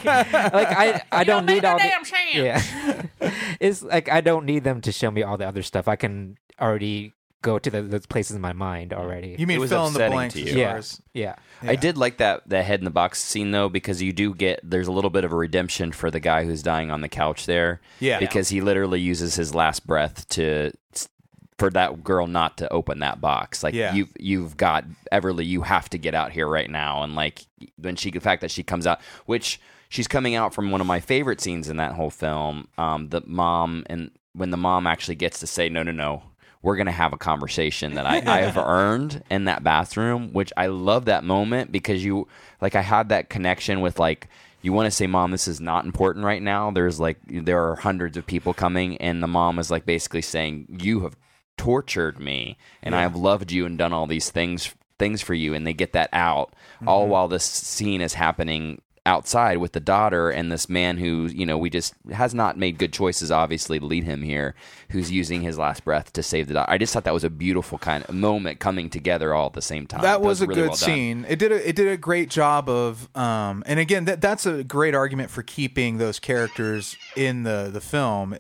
I, I you don't don't need all damn the... chance. Yeah. It's like I don't need them to show me all the other stuff. I can already go to the, those places in my mind already. You mean fill in the blanks to as you. Yeah. far as... yeah. Yeah. I did like that that head in the box scene though, because you do get there's a little bit of a redemption for the guy who's dying on the couch there. Yeah. Because he literally uses his last breath to for that girl not to open that box. Like yeah. you've you've got Everly, you have to get out here right now. And like when she the fact that she comes out, which she's coming out from one of my favorite scenes in that whole film. Um, the mom and when the mom actually gets to say, no, no, no. We're going to have a conversation that I, I have earned in that bathroom, which I love that moment because you, like, I had that connection with, like, you want to say, Mom, this is not important right now. There's, like, there are hundreds of people coming, and the mom is, like, basically saying, you have tortured me, and yeah. I have loved you and done all these things things for you, and they get that out, mm-hmm. all while this scene is happening outside with the daughter and this man who, you know, we just has not made good choices, obviously, to lead him here, who's using his last breath to save the daughter. I just thought that was a beautiful kind of moment coming together all at the same time. That was, that was a really good well scene. It did a, it did a great job of, um, and again, that that's a great argument for keeping those characters in the, the film.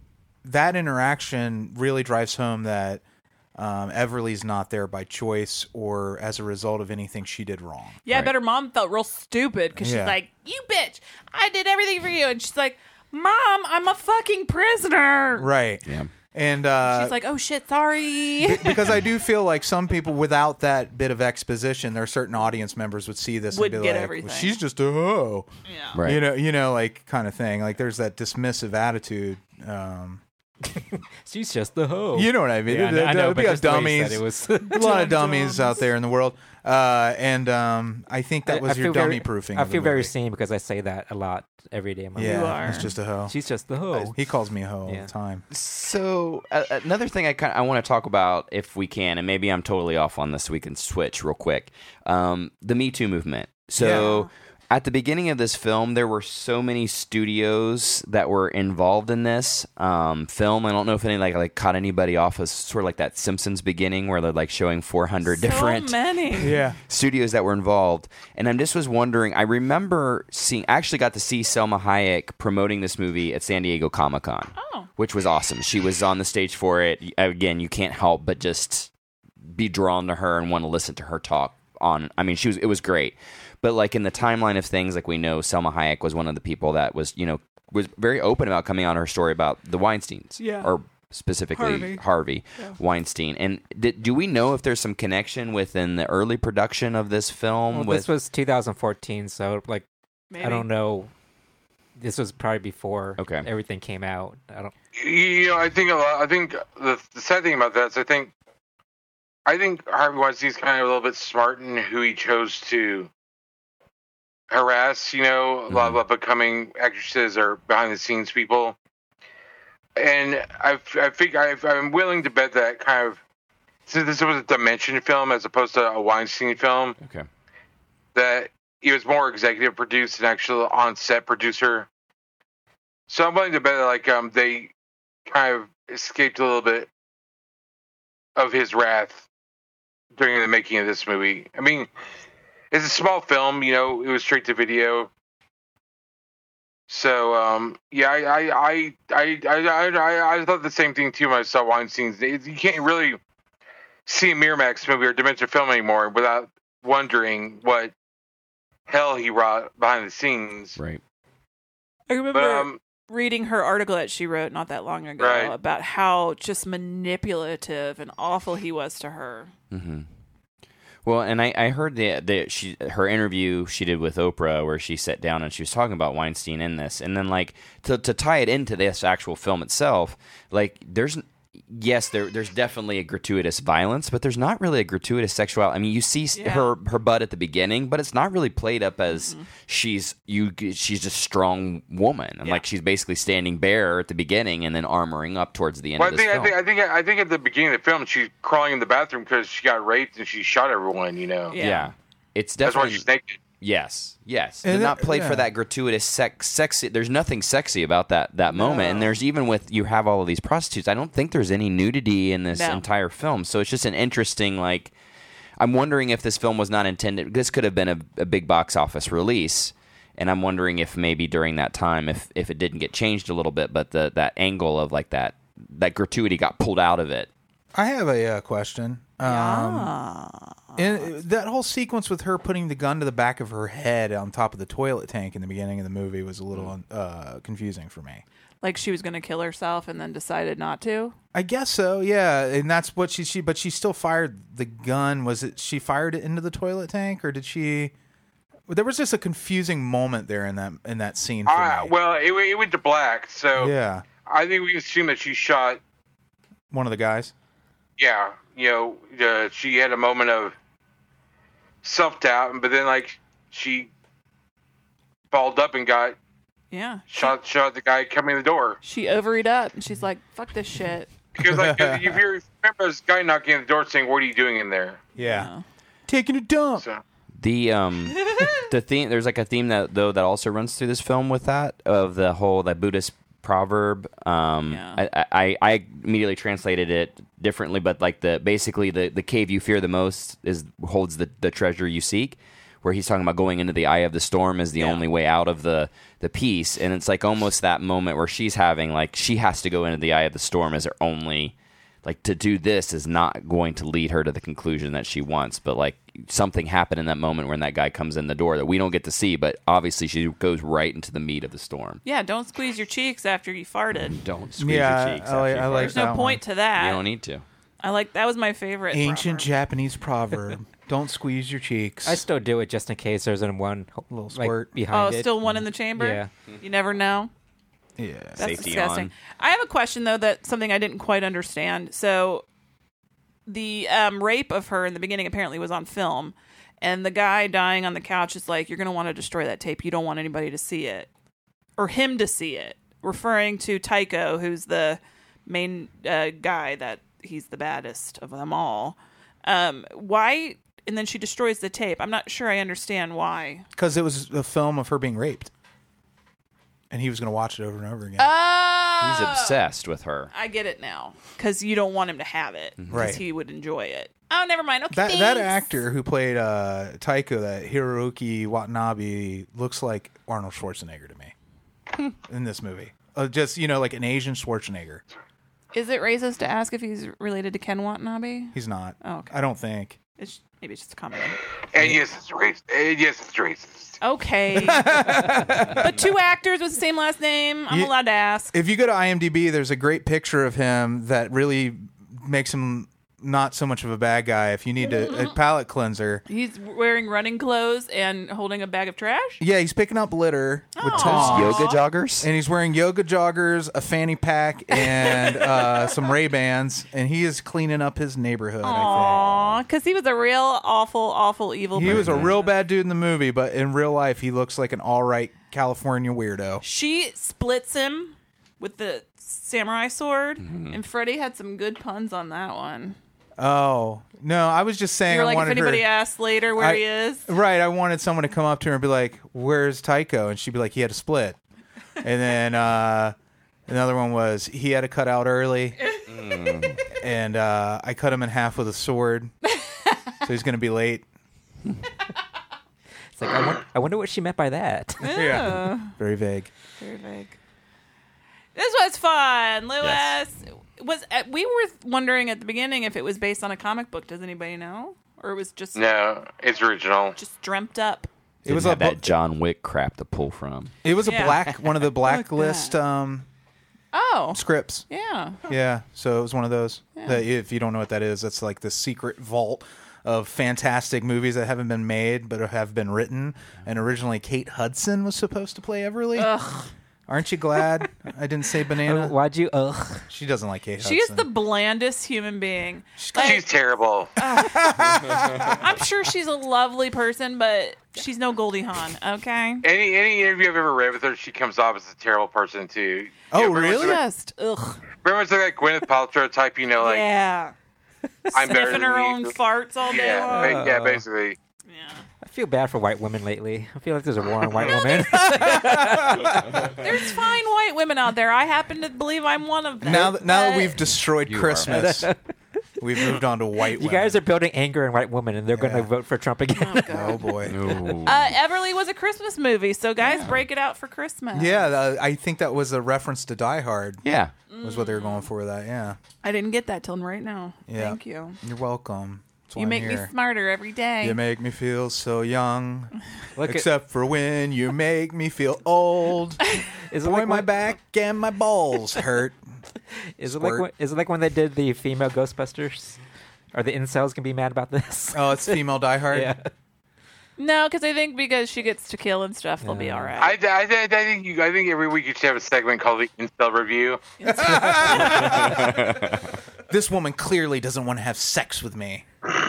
That interaction really drives home that Um, Everly's not there by choice or as a result of anything she did wrong. Yeah, right? I bet her mom felt real stupid because Yeah. she's like, you bitch, I did everything for you. And she's like, Mom, I'm a fucking prisoner. Right. Yeah. And uh, she's like, oh shit, sorry. b- because I do feel like some people, without that bit of exposition, there are certain audience members would see this Would and be get like, everything. well, she's just a hoe. Yeah. Right. You know, you know, like kind of thing. Like there's that dismissive attitude. Um, She's just the hoe. You know what I mean? Yeah, I know, There- I know, there'll but be a just the way you dummies. said it was- a lot of dummies out there in the world, uh, and um, I think that I- was I your feel dummy very- proofing. I of the feel very movie. seen because I say that a lot every day. In my Yeah, You are. it's just a hoe. She's just the hoe. He calls me a hoe all Yeah. the time. So uh, another thing I kind I want to talk about, if we can, and maybe I'm totally off on this, so we can switch real quick. Um, the Me Too movement. So at the beginning of this film, there were so many studios that were involved in this um, film. I don't know if any like like caught anybody off as sort of like that Simpsons beginning, where they're like showing four hundred So different many. Yeah. studios that were involved. And I just was wondering, I remember seeing, I actually got to see Selma Hayek promoting this movie at San Diego Comic-Con, Oh. which was awesome. She was on the stage for it. Again, you can't help but just be drawn to her and want to listen to her talk on, I mean, she was, it was great. But like in the timeline of things, like we know Selma Hayek was one of the people that was, you know, was very open about coming on her story about the Weinsteins. Yeah. Or specifically Harvey. Harvey, Yeah. Weinstein. And did, do we know if there's some connection within the early production of this film? Well, with this was two thousand fourteen, so like Maybe. I don't know. This was probably before Okay. everything came out. I don't. You know, I think a lot. I think the, the sad thing about that is, I think, I think Harvey Weinstein's kind of a little bit smart in who he chose to harass, you know, a lot of up-and-coming actresses or behind-the-scenes people. And I, I think I, I'm willing to bet that kind of, since this was a Dimension film as opposed to a Weinstein film, Okay. that he was more executive produced and actual on-set producer. So I'm willing to bet that, like, um, they kind of escaped a little bit of his wrath during the making of this movie. I mean, it's a small film, you know, it was straight to video. So, um, yeah, I, I, I, I, I, I, I thought the same thing too when I saw Weinstein's. You can't really see a Miramax movie or Dimension film anymore without wondering what hell he wrought behind the scenes. Right. I remember But, um, reading her article that she wrote not that long ago Right. about how just manipulative and awful he was to her. Mm-hmm. Well, and I, I heard that the, she her interview she did with Oprah where she sat down and she was talking about Weinstein in this, and then like to to tie it into this actual film itself, like there's yes there there's definitely a gratuitous violence, but there's not really a gratuitous sexuality. I mean, you see Yeah. her her butt at the beginning, but it's not really played up as Mm-hmm. she's you she's a strong woman, and Yeah. like she's basically standing bare at the beginning and then armoring up towards the end Well, of I this think, I film. think, I think, I think at the beginning of the film, she's crawling in the bathroom because she got raped and she shot everyone. You know, Yeah. yeah. It's that's why definitely she's naked. Yes, yes. And They're it- not played yeah. for that gratuitous sex, sexy. There's nothing sexy about that that moment. And there's even with you have all of these prostitutes. I don't think there's any nudity in this No. entire film. So it's just an interesting like. I'm wondering if this film was not intended. This could have been a, a big box office release, and I'm wondering if maybe during that time, if if it didn't get changed a little bit, but the that angle of like that that gratuity got pulled out of it. I have a uh, question. Um, Ah. and that whole sequence with her putting the gun to the back of her head on top of the toilet tank in the beginning of the movie was a little uh, confusing for me. Like she was going to kill herself and then decided not to. I guess so, yeah, and that's what she she. But she still fired the gun. Was it she fired it into the toilet tank, or did she? There was just a confusing moment there in that in that scene. For Uh, me. well, it, it went to black, so yeah, I think we can assume that she shot. one of the guys. Yeah, you know, uh, she had a moment of self doubt, but then like she balled up and got Yeah. shot shot the guy coming in the door. She ovaried up and she's like, fuck this shit. Because like if you remember this guy knocking on the door saying, "What are you doing in there?" Yeah, taking a dump. So The um the theme there's like a theme that though that also runs through this film with that of the whole that Buddhist proverb. Um Yeah. I, I I immediately translated it differently, but like the basically the, the cave you fear the most is holds the, the treasure you seek. Where he's talking about going into the eye of the storm is the Yeah. only way out of the the piece, and it's like almost that moment where she's having like she has to go into the eye of the storm as her only like to do this is not going to lead her to the conclusion that she wants, but like something happened in that moment when that guy comes in the door that we don't get to see, but obviously she goes right into the meat of the storm. Yeah, don't squeeze your cheeks after you farted. Don't squeeze Yeah, your cheeks. I like- after you I like fart. There's no that point to that. You don't need to. I like that was my favorite. Ancient proverb. Japanese proverb: "Don't squeeze your cheeks." I still do it just in case there's an one Little like, squirt. Oh, behind it. still one in the chamber? Yeah. You never know. yeah. That's Safety disgusting. on. I have a question though that something I didn't quite understand. So the um, rape of her in the beginning apparently was on film, and the guy dying on the couch is like, "You're going to want to destroy that tape. You don't want anybody to see it, or him to see it," referring to Tycho, who's the main uh, guy that he's the baddest of them all. Um, why? And then she destroys the tape. I'm not sure I understand why. Because it was a film of her being raped, and he was going to watch it over and over again. Oh, He's obsessed with her. I get it now because you don't want him to have it because Right. he would enjoy it. Oh, never mind. Okay, that that thanks. actor who played uh, Taiko, that Hiroyuki Watanabe, looks like Arnold Schwarzenegger to me in this movie. Uh, just you know, like an Asian Schwarzenegger. Is it racist to ask if he's related to Ken Watanabe? He's not. Oh, okay. I don't think. It's, maybe it's just a comment. and yes, it's racist. And yes, it's racist. Okay, but two actors with the same last name. I'm You- allowed to ask. If you go to IMDb, there's a great picture of him that really makes him not so much of a bad guy. If you need a, a palate cleanser, He's wearing running clothes and holding a bag of trash. yeah, he's picking up litter with Aw. Tom. Yoga joggers. And he's wearing yoga joggers, a fanny pack, and uh, some Ray-Bans, and he is cleaning up his neighborhood, I Aw, because he was a real awful, awful, evil. think. He was a person. real bad dude in the movie, but in real life, he looks like an all-right California weirdo. She splits him with the samurai sword, Mm-hmm. and Freddie had some good puns on that one. Oh, no, I was just saying You're I like, if wanted anybody her... asks later where I- he is, Right, I wanted someone to come up to her and be like, "Where's Tycho?" And she'd be like, "He had a split." And then uh, another one was, "He had to cut out early." And uh, I cut him in half with a sword. So he's going to be late. It's like, I, won- I wonder what she meant by that. Yeah. Very vague. very vague. This was fun, Lewis. Yes. Was uh, we were wondering at the beginning if it was based on a comic book? Does anybody know, or it was just No, it's original. just dreamt up? It was Didn't a have that bu- John Wick crap to pull from. It was a Yeah. black one of the Look blacklist that. um, Oh, scripts. yeah. Yeah, so it was one of those. That if you don't know what that is, that's like the secret vault of fantastic movies that haven't been made but have been written. And originally, Kate Hudson was supposed to play Everly. Ugh. Aren't you glad I didn't say banana? Why'd you? Ugh. She doesn't like Kate She is Hudson. the blandest human being. She's Like, terrible. I'm sure she's a lovely person, but she's no Goldie Hawn. Okay. Any any interview I've ever read with her, she comes off as a terrible person too. Oh, Yeah, very much really? like- Just ugh. Very much like Gwyneth Paltrow type, you know, like Yeah. I'm better Sniffing than her you. own farts all day Yeah, long. ba- yeah, basically. Yeah. I feel bad for white women lately. I feel like there's a war on white women. There's fine white women out there. I happen to believe I'm one of them. now that, now that but- we've destroyed You are. Christmas, we've moved on to white You women. guys are building anger in white women, and they're going Yeah. to vote for Trump again. Oh, boy. Uh, Everly was a Christmas movie, so guys, break it out for Christmas. Yeah, uh, I think that was a reference to Die Hard. Yeah. Was what they were going for with that, yeah. I didn't get that till right now. Yeah. Thank you. You're welcome. That's why You I'm make me here. smarter every day. You make me feel so young, Look at, except for when you make me feel old. is it Boy, like my when, back and my balls hurt. Is it like squirt. when, is it like when they did the female Ghostbusters? Are the incels gonna be mad about this? Oh, it's female Die Hard? Yeah. No, because I think because she gets to kill and stuff, they'll be all right. I, I, I, I think you. I think every week you should have a segment called the Incel Review. This woman clearly doesn't want to have sex with me.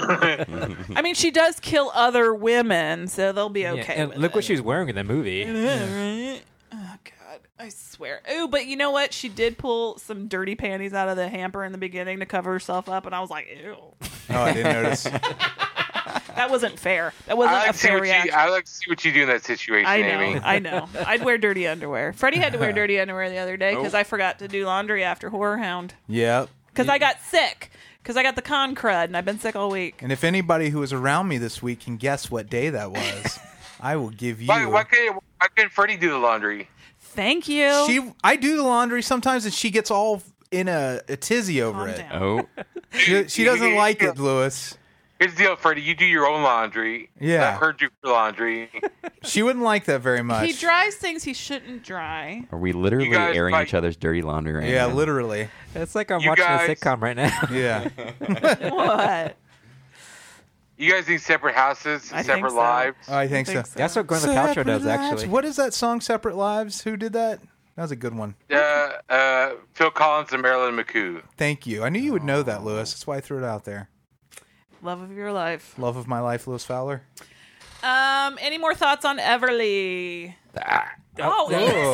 I mean, she does kill other women, so they'll be Yeah, okay. and with look it. what she was wearing in the movie. Oh God, I swear. Oh, but you know what? She did pull some dirty panties out of the hamper in the beginning to cover herself up, and I was like, ew. Oh, I didn't notice. That wasn't fair. That wasn't I like a to see fair what you. reaction. I like to see what you do in that situation, I know, Amy. I know. I'd wear dirty underwear. Freddie had to wear dirty underwear the other day because I forgot to do laundry after Horror Hound Yep. because I got sick because I got the con crud and I've been sick all week. And if anybody who was around me this week can guess what day that was, I will give you. Why, why couldn't Why couldn't Freddie do the laundry? Thank you. She, I do the laundry sometimes, and she gets all in a, a tizzy over Calm it. down. Oh. She, she doesn't like it, Lewis. Here's the deal, Freddie. You do your own laundry. Yeah. I've heard you for laundry. She wouldn't like that very much. He dries things he shouldn't dry. Are we literally You guys airing fight. each other's dirty laundry right Yeah, now? literally. It's like I'm You watching guys- a sitcom right now. Yeah. What? You guys need separate houses, I think separate so. lives. I think, think so. so. That's what Gwyneth Paltrow does, Separate lives. actually. What is that song, Separate Lives? Who did that? That was a good one. Uh, uh, Phil Collins and Marilyn McCoo. Thank you. I knew you would know that, Lewis. That's why I threw it out there. Love of your life. Love of my life, Lewis Fowler. Um, any more thoughts on Everly? Ah, Oh,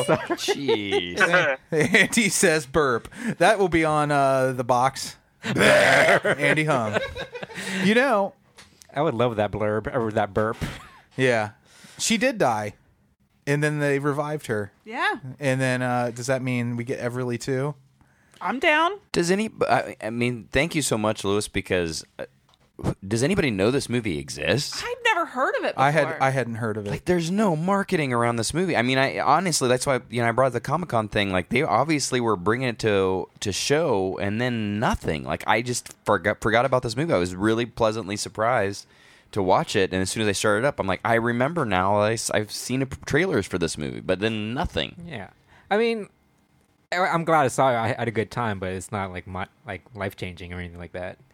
jeez. Andy says burp. That will be on uh, the box. Andy hum. You know, I would love that blurb or that burp. yeah. She did die. And then they revived her. yeah, And then uh, does that mean we get Everly too? I'm down. Does any? I, I mean, thank you so much, Lewis. Because uh, does anybody know this movie exists? I'd never heard of it before. I had I hadn't heard of it. Like, there's no marketing around this movie. I mean, I honestly, that's why you know I brought the Comic Con thing. Like, they obviously were bringing it to to show, and then nothing. Like, I just forgot forgot about this movie. I was really pleasantly surprised to watch it, and as soon as I started up, I'm like, I remember now. I, I've seen a, trailers for this movie, but then nothing. Yeah, I mean, I- I'm glad I saw it. I had a good time, but it's not like my, like life changing or anything like that.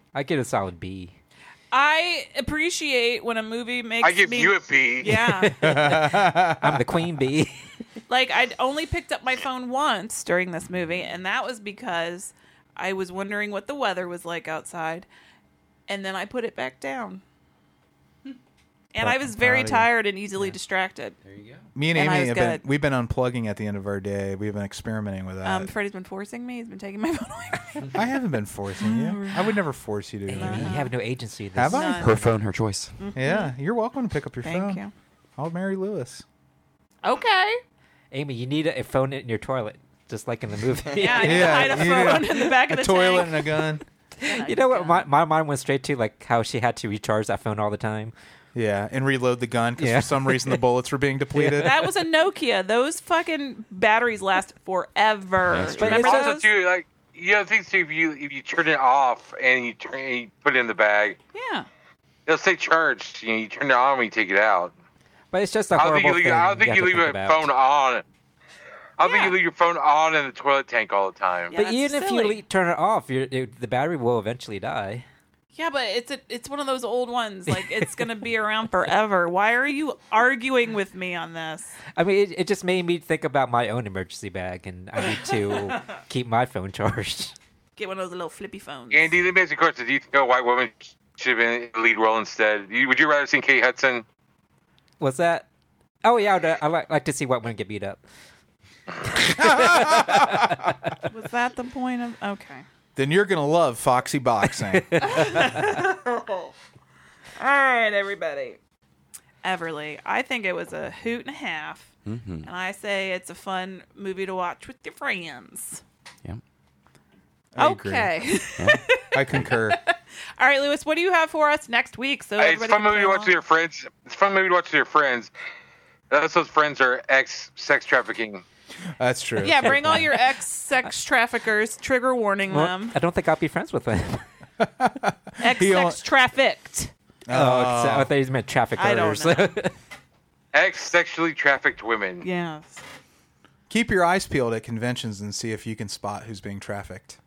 I get a solid B. I appreciate when a movie makes I give me... you a B. Yeah. I'm the queen bee. Like, I'd only picked up my phone once during this movie, and that was because I was wondering what the weather was like outside, and then I put it back down. And I was very Proud of you. tired and easily distracted. There you go. Me and And I Amy was have been, good. we've been unplugging at the end of our day. We've been experimenting with that. Um, Freddie's been forcing me. He's been taking my phone away from me. I haven't been forcing you. I would never force you to do You anything. have no agency. This Have I? None. Her phone, her choice. Yeah, you're welcome to pick up your Thank phone. you. I'll marry Lewis. Okay. Amy, you need a, a phone in your toilet, just like in the movie. Yeah, I need to Yeah, hide a you need phone in the back of A the toilet tank. and a gun. You know what? My, my mind went straight to like how she had to recharge that phone all the time. Yeah, and reload the gun because Yeah. for some reason the bullets were being depleted. That was a Nokia. Those fucking batteries last forever. That's true. Remember Also, those? too, like you know, things too. If you if you turn it off and you turn you put it in the bag, Yeah. it'll stay charged. You know, you turn it on when you take it out. But it's just a I don't horrible think you leave. thing. I don't think have you to leave think your about. phone on. I don't think Yeah. you leave your phone on in the toilet tank all the time. Yeah. But that's even if silly. you le- turn it off, you're, it, the battery will eventually die. Yeah, but it's a, it's one of those old ones. Like, it's going to be around forever. Why are you arguing with me on this? I mean, it, it just made me think about my own emergency bag, and I need to keep my phone charged. Get one of those little flippy phones. Andy, let me ask you a question. Do you think a white woman should have been in the lead role instead? You- Would you rather see Kate Hudson? What's that? Oh yeah, I'd, uh, I like, like to see white women get beat up. Was that the point of... Okay. Then you're gonna love Foxy Boxing. All right, everybody. Everly, I think it was a hoot and a half. Mm-hmm. And I say it's a fun movie to watch with your friends. Yeah. I agree. Okay. I concur. All right, Lewis, what do you have for us next week? So Hey, it's a everybody fun can movie to play watch with your friends. It's a fun movie to watch with your friends. Unless those friends are ex sex trafficking. That's true. along. Yeah, bring all your ex-sex traffickers. Trigger warning Well, them. I don't think I'll be friends with them. He al- Ex-sex trafficked. oh, it's- I thought you meant traffickers. I don't know. Ex sexually trafficked women. Yes. Keep your eyes peeled at conventions and see if you can spot who's being trafficked,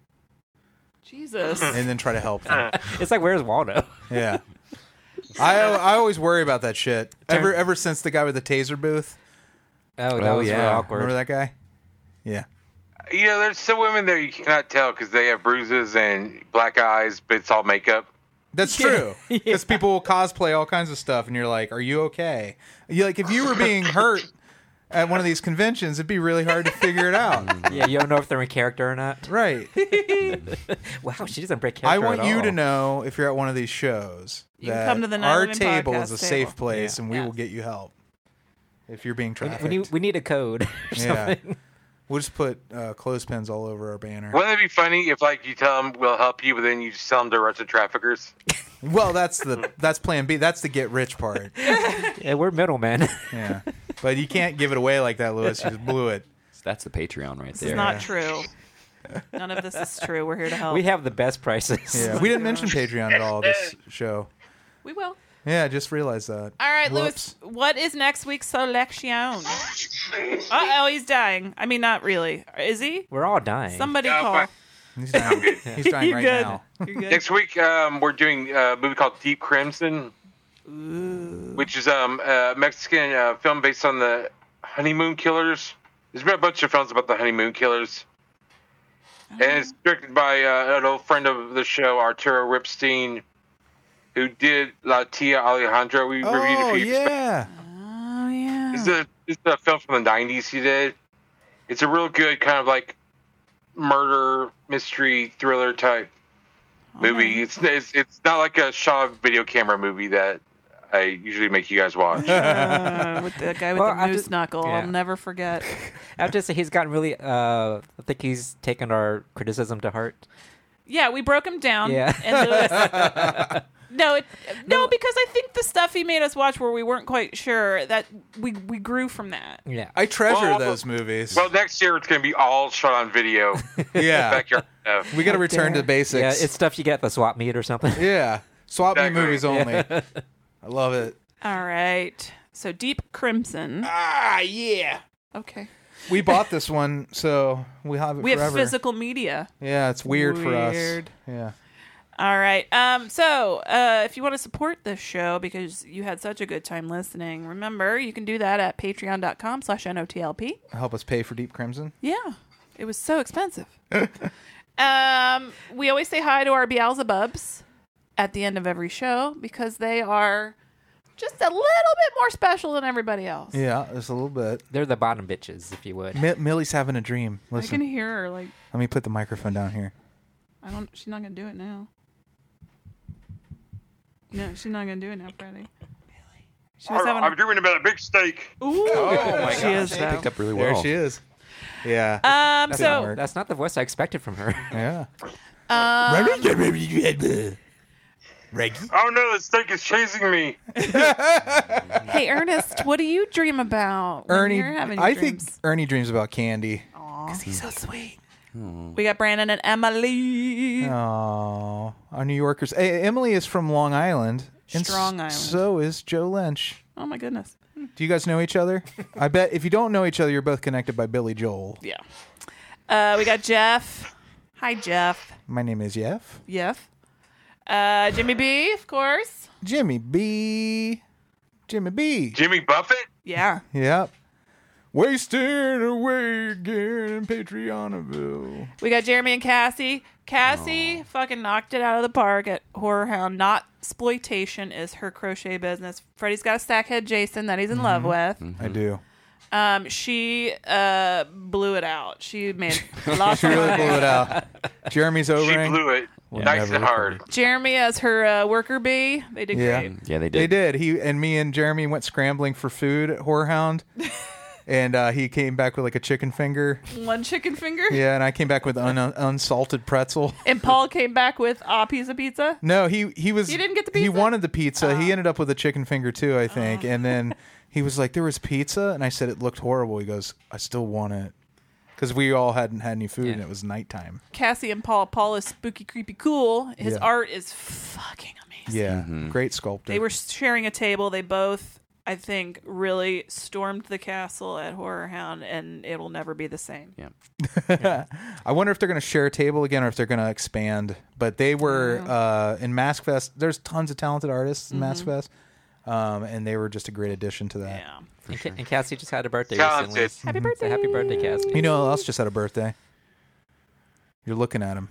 Jesus. and then try to help them. It's like, where's Waldo? Yeah. I I always worry about that shit. Ever ever since the guy with the taser booth. Oh, that Oh, was real yeah. awkward. Remember that guy? Yeah. You know, there's some women there you cannot tell because they have bruises and black eyes, but it's all makeup. That's true. Because people will cosplay all kinds of stuff, and you're like, "Are you okay?" You like if you were being hurt at one of these conventions, it'd be really hard to figure it out. Yeah, you don't know if they're in character or not. Right. Wow, she doesn't break character I want at you all. to know if you're at one of these shows You can that come to the nine our eleven table podcast is a table. safe place, Yeah. and we Yes. will get you help if you're being We, trafficked. we need we need a code or Yeah. something. We'll just put uh, clothespins all over our banner. Wouldn't it be funny if, like, you tell them we'll help you, but then you just tell them they're Russian traffickers? Well, that's the that's Plan B. That's the get rich part. Yeah, we're middlemen. Yeah, but you can't give it away like that, Lewis. You just blew it. So that's the Patreon right This there. is not true. None of this is true. We're here to help. we have the best prices. Yeah, we didn't mention Patreon at all this show. We will. Yeah, I just realized that. All right, Whoops. Lewis, what is next week's selection? Uh-oh, he's dying. I mean, not really. Is he? We're all dying. Somebody Yeah, call. fine. He's dying. He's dying You're right good. now. You're good. Next week, um, we're doing a movie called Deep Crimson, which is um, a Mexican uh, film based on the Honeymoon Killers. There's been a bunch of films about the Honeymoon Killers. And it's directed by uh, an old friend of the show, Arturo Ripstein, who did La Tia Alejandra. We reviewed a Oh few years back. yeah. Oh, yeah. This is a, this is a film from the nineties he did. It's a real good kind of like murder, mystery, thriller type movie. It's, it's it's not like a Shaw video camera movie that I usually make you guys watch. Uh, with the guy with Well, the I moose just- knuckle. yeah. I'll never forget. I have to say he's gotten really. Uh, I think he's taken our criticism to heart. Yeah, we broke him down. Yeah. And Lewis, no, it, no, because I think the stuff he made us watch where we weren't quite sure, that we we grew from that. Yeah. I treasure Well, those movies. Well, next year it's going to be all shot on video. yeah. Backyard stuff. We got to return to basics. Yeah, it's stuff you get at the swap meet or something. yeah. Swap me Exactly. movies only. I love it. All right. So Deep Crimson. Ah, yeah. Okay. We bought this one, so we have it We have forever. physical media. Yeah, it's weird, for us. Weird. Yeah. All right. Um, so, uh, if you want to support this show because you had such a good time listening, remember, you can do that at patreon.com slash NOTLP. Help us pay for Deep Crimson. Yeah. It was so expensive. um, we always say hi to our Beelzebubs at the end of every show because they are just a little bit more special than everybody else. Yeah, just a little bit. They're the bottom bitches, if you would. Mi- Millie's having a dream. I Listen, can hear her, like, let me put the microphone down here. I don't, she's not going to do it now. No, she's not going to do it now, Freddie. She was having I'm a... dreaming about a big steak. Ooh, Oh my she god, is, she though. picked up really There well. she is. Yeah. Um, That's so, not That's not the voice I expected from her. yeah. um, Reggie. Oh no, the steak is chasing me. hey, Ernest, what do you dream about when Ernie, you're having I dreams? think Ernie dreams about candy. Aw. He's so sweet. We got Brandon and Emily. Oh, our New Yorkers. Hey, Emily is from Long Island. and Strong s- Island. So is Joe Lynch. Oh, my goodness. Do you guys know each other? I bet if you don't know each other, you're both connected by Billy Joel. Yeah. Uh, we got Jeff. Hi, Jeff. My name is Jeff. Jeff. Uh, Jimmy B, of course. Jimmy B. Jimmy B. Jimmy Buffett? Yeah. Yep. Wasting away again in Patreonville. We got Jeremy and Cassie. Cassie fucking knocked it out of the park at Horror Hound. Not exploitation is her crochet business. Freddie's got a stackhead Jason that he's in love with. I do. Um, she uh blew it out. She made lots She of really money. blew it out. Jeremy's She O-ring. blew it. Will nice never and hard. Jeremy as her uh, worker bee. They did Yeah. great. Yeah, they did. They did. He and me and Jeremy went scrambling for food at Horror Hound. And uh, he came back with like a chicken finger. One chicken finger. Yeah, and I came back with un- unsalted pretzel. And Paul came back with a piece of pizza. No, he he was. You didn't get the He pizza? wanted the pizza. He ended up with a chicken finger too, I think. And then he was like, "There was pizza," and I said it looked horrible. He goes, "I still want it," because we all hadn't had any food, and Yeah. it was nighttime. Cassie and Paul. Paul is spooky, creepy, cool. His Yeah. art is fucking amazing. Yeah, great sculptor. They were sharing a table. They both, I think, really stormed the castle at Horror Hound, and it'll never be the same. Yeah. I wonder if they're going to share a table again or if they're going to expand. But they were uh, in Mask Fest. There's tons of talented artists in Mask Fest, um, and they were just a great addition to that. Yeah. And, Ca- and Cassie just had a birthday Talented. recently. Happy So birthday. happy birthday, Cassie. You know who else just had a birthday? You're looking at him.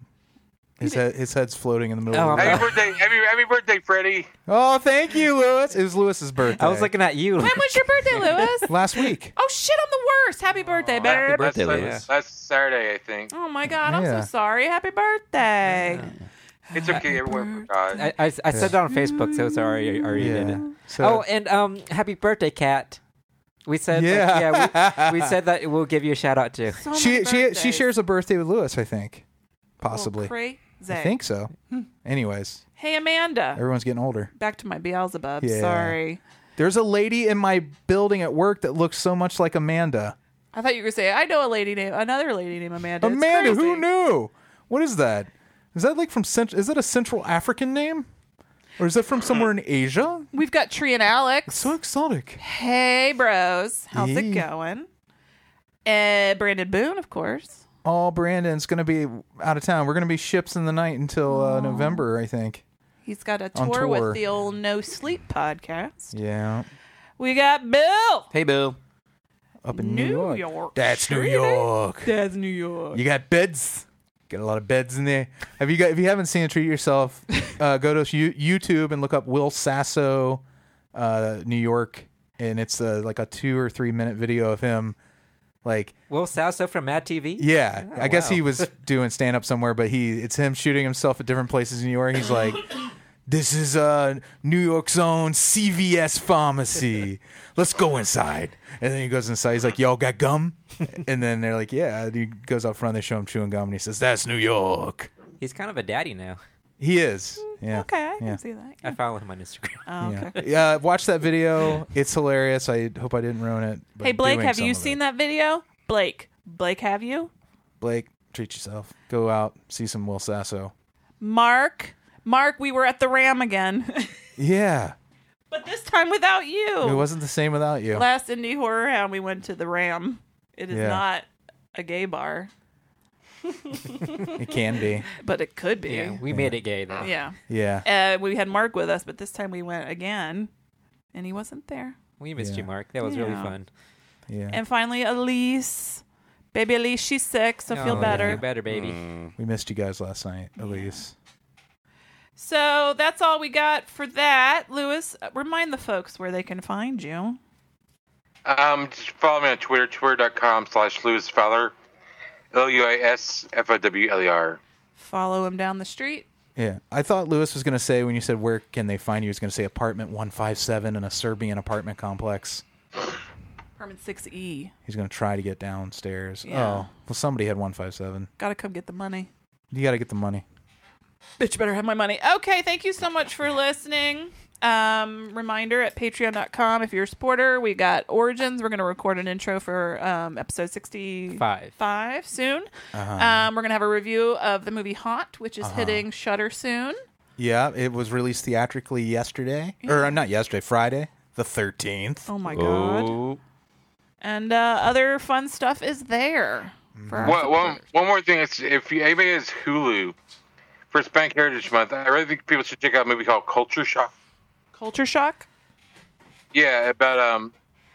His head, his head's floating in the middle. Oh, of the I'm Happy birthday, happy, happy birthday, Freddie. Oh, thank you, Lewis. It was Lewis's birthday. I was looking at you. When was your birthday, Lewis? last week. Oh, shit, I'm the worst. Happy birthday, babe. happy birthday, that's, Lewis. that's, that's Saturday, I think. Oh, my God. I'm Yeah. so sorry. Happy birthday. It's okay, everyone forgot. I, I, I said it on Facebook, so sorry I already did it. So, Oh, and um, happy birthday, Kat. We said, like, Yeah. yeah, we, we said that we'll give you a shout out too. So many she she she birthdays. shares a birthday with Lewis, I think. Possibly. Oh, crazy. I think so. Anyways, Hey, Amanda. everyone's getting older. Back to my Beelzebub. Yeah. Sorry. There's a lady in my building at work that looks so much like Amanda. I thought you were going to say, I know a lady named, another lady named Amanda. It's Amanda, who crazy. knew? What is that? Is that like from Cent- is that a Central African name? Or is that from somewhere in Asia? We've got Tree and Alex. So exotic. Hey, bros. How's it Yeah. going? Uh, Brandon Boone, of course. Oh, Brandon's going to be out of town. We're going to be ships in the night until uh, November, I think. He's got a On tour, tour. with the old No Sleep podcast. Yeah. We got Bill. Hey, Bill. Up in New, New York. York. That's New City. York. That's New York. You got beds. Got a lot of beds in there. Have you got? If you haven't seen it, treat yourself. Uh, go to you, YouTube and look up Will Sasso, uh, New York, and it's uh, like a two or three minute video of him. Like, Will Sasso from Mad T V? yeah, Oh, I guess wow. he was doing stand up somewhere, but he it's him shooting himself at different places in New York. He's like, "This is uh, New York's own C V S pharmacy. Let's go inside." And then he goes inside. He's like, "Y'all got gum?" And then they're like, "Yeah." And he goes out front. They show him chewing gum, and he says, "That's New York." He's kind of a daddy now. He is. Yeah. Okay, I can Yeah. see that. I follow him on Instagram. Oh, Yeah. okay. Yeah. Watch that video. It's hilarious. I hope I didn't ruin it. by Hey, Blake, doing have some you of seen it. that video? Blake. Blake, have you? Blake, treat yourself. Go out, see some Will Sasso. Mark. Mark, we were at the Ram again. Yeah. But this time without you. It wasn't the same without you. Last Indie Horror Hound, we went to the Ram. It is Yeah. not a gay bar. It can be. but it could be. Yeah, we made it gay though. Yeah. Yeah. Uh, we had Mark with us, but this time we went again, and he wasn't there. We missed Yeah. you, Mark. That was really Yeah. fun. Yeah. And finally, Elise. Baby Elise, she's sick, so feel Oh, better. Feel better, baby. Mm. We missed you guys last night, Elise. So that's all we got for that. Lewis, uh, remind the folks where they can find you. Um, just follow me on Twitter, twitter.com slash Lewis Fowler, L U I S F O W L E R. Follow him down the street. Yeah. I thought Lewis was going to say, when you said, where can they find you, he was going to say apartment one five seven in a Serbian apartment complex. Apartment six E. He's going to try to get downstairs. Yeah. Oh, well, somebody had one five seven. Gotta come get the money. You got to get the money. Bitch better have my money. Okay, thank you so much for listening. Um, reminder at patreon dot com, if you're a supporter, we got Origins. We're going to record an intro for um, episode sixty-five Five. soon. Uh-huh. Um, we're going to have a review of the movie Haunt, which is hitting Shudder soon. Yeah, it was released theatrically yesterday. Or uh, not yesterday, Friday, the thirteenth. Oh my god. Oh. And uh, other fun stuff is there. For our One, one, supporters. one more thing. Is if you, anybody has Hulu for Hispanic Heritage Month, I really think people should check out a movie called Culture Shock. Culture Shock? Yeah, about um,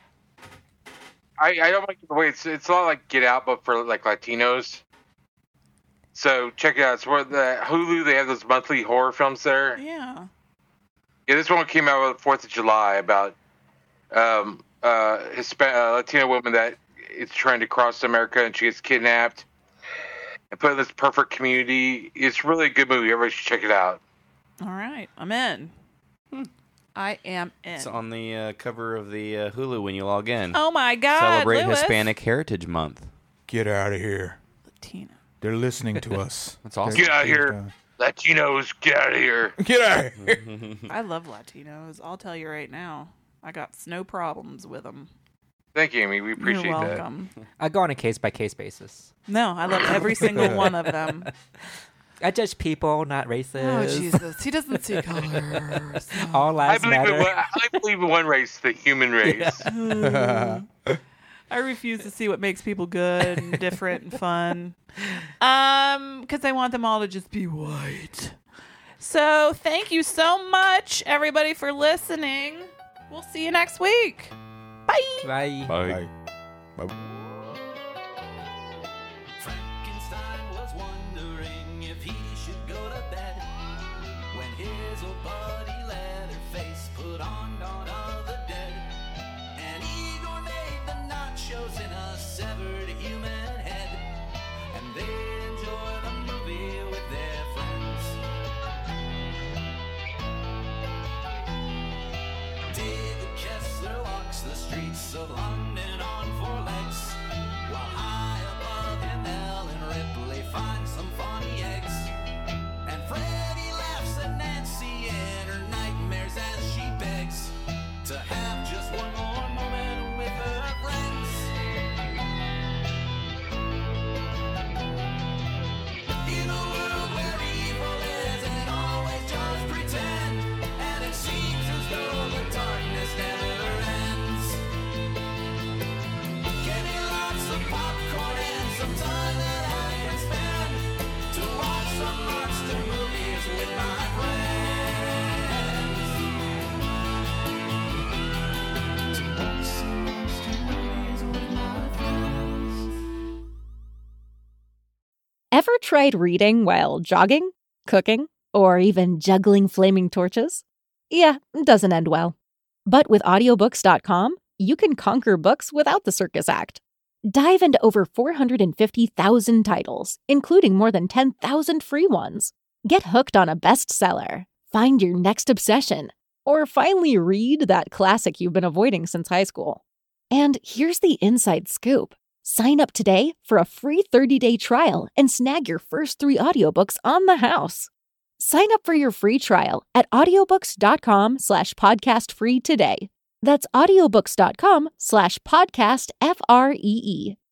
I I don't like the way it's it's a lot like Get Out, but for like Latinos. So check it out. It's where the Hulu, they have those monthly horror films there. Yeah. Yeah, this one came out on the Fourth of July about um uh Hispan- uh, Latino woman that is trying to cross America and she gets kidnapped and put in this perfect community. It's really a good movie. Everybody should check it out. All right. I'm in. I am in. It's on the uh, cover of the uh, Hulu when you log in. Oh my God. Celebrate Lewis. Hispanic Heritage Month. Get out of here. Latino. They're listening to us. That's awesome. Get out of here, Latinos! Get out of here. Get out of here. I love Latinos. I'll tell you right now. I got no problems with them. Thank you, Amy. We appreciate You're that. welcome. I go on a case by case basis. No, I love every single one of them. I judge people, not races. Oh, Jesus. He doesn't see colors. All I lives believe, matter. in one, I believe in one race, the human race. I refuse to see what makes people good and different and fun. Um, because I want them all to just be white. So thank you so much, everybody, for listening. We'll see you next week. Bye. Bye. Bye. Bye. Frankenstein was wondering if he should go to bed when his old buddy Leatherface put on Dawn of the Dead. And Igor made the nachos in a severed human head, and they enjoy the movie with their friends. David Kessler walks the streets of London on four legs, while high above him Ellen Ripley finds some funny eggs. And Freddie laughs at Nancy in her nightmares as she begs to have just one more moment with her friends. In a world where evil isn't always just pretend, and it seems as though the darkness never ends. Give me lots of popcorn and some time that I can spend to watch some monster movies with my friends. To watch some monster movies with my friends. Ever tried reading while jogging, cooking, or even juggling flaming torches? Yeah, it doesn't end well. But with audiobooks dot com, you can conquer books without the circus act. Dive into over four hundred fifty thousand titles, including more than ten thousand free ones. Get hooked on a bestseller, find your next obsession, or finally read that classic you've been avoiding since high school. And here's the inside scoop. Sign up today for a free thirty-day trial and snag your first three audiobooks on the house. Sign up for your free trial at audiobooks dot com slash podcast free today. That's audiobooks dot com slash podcast F R E E.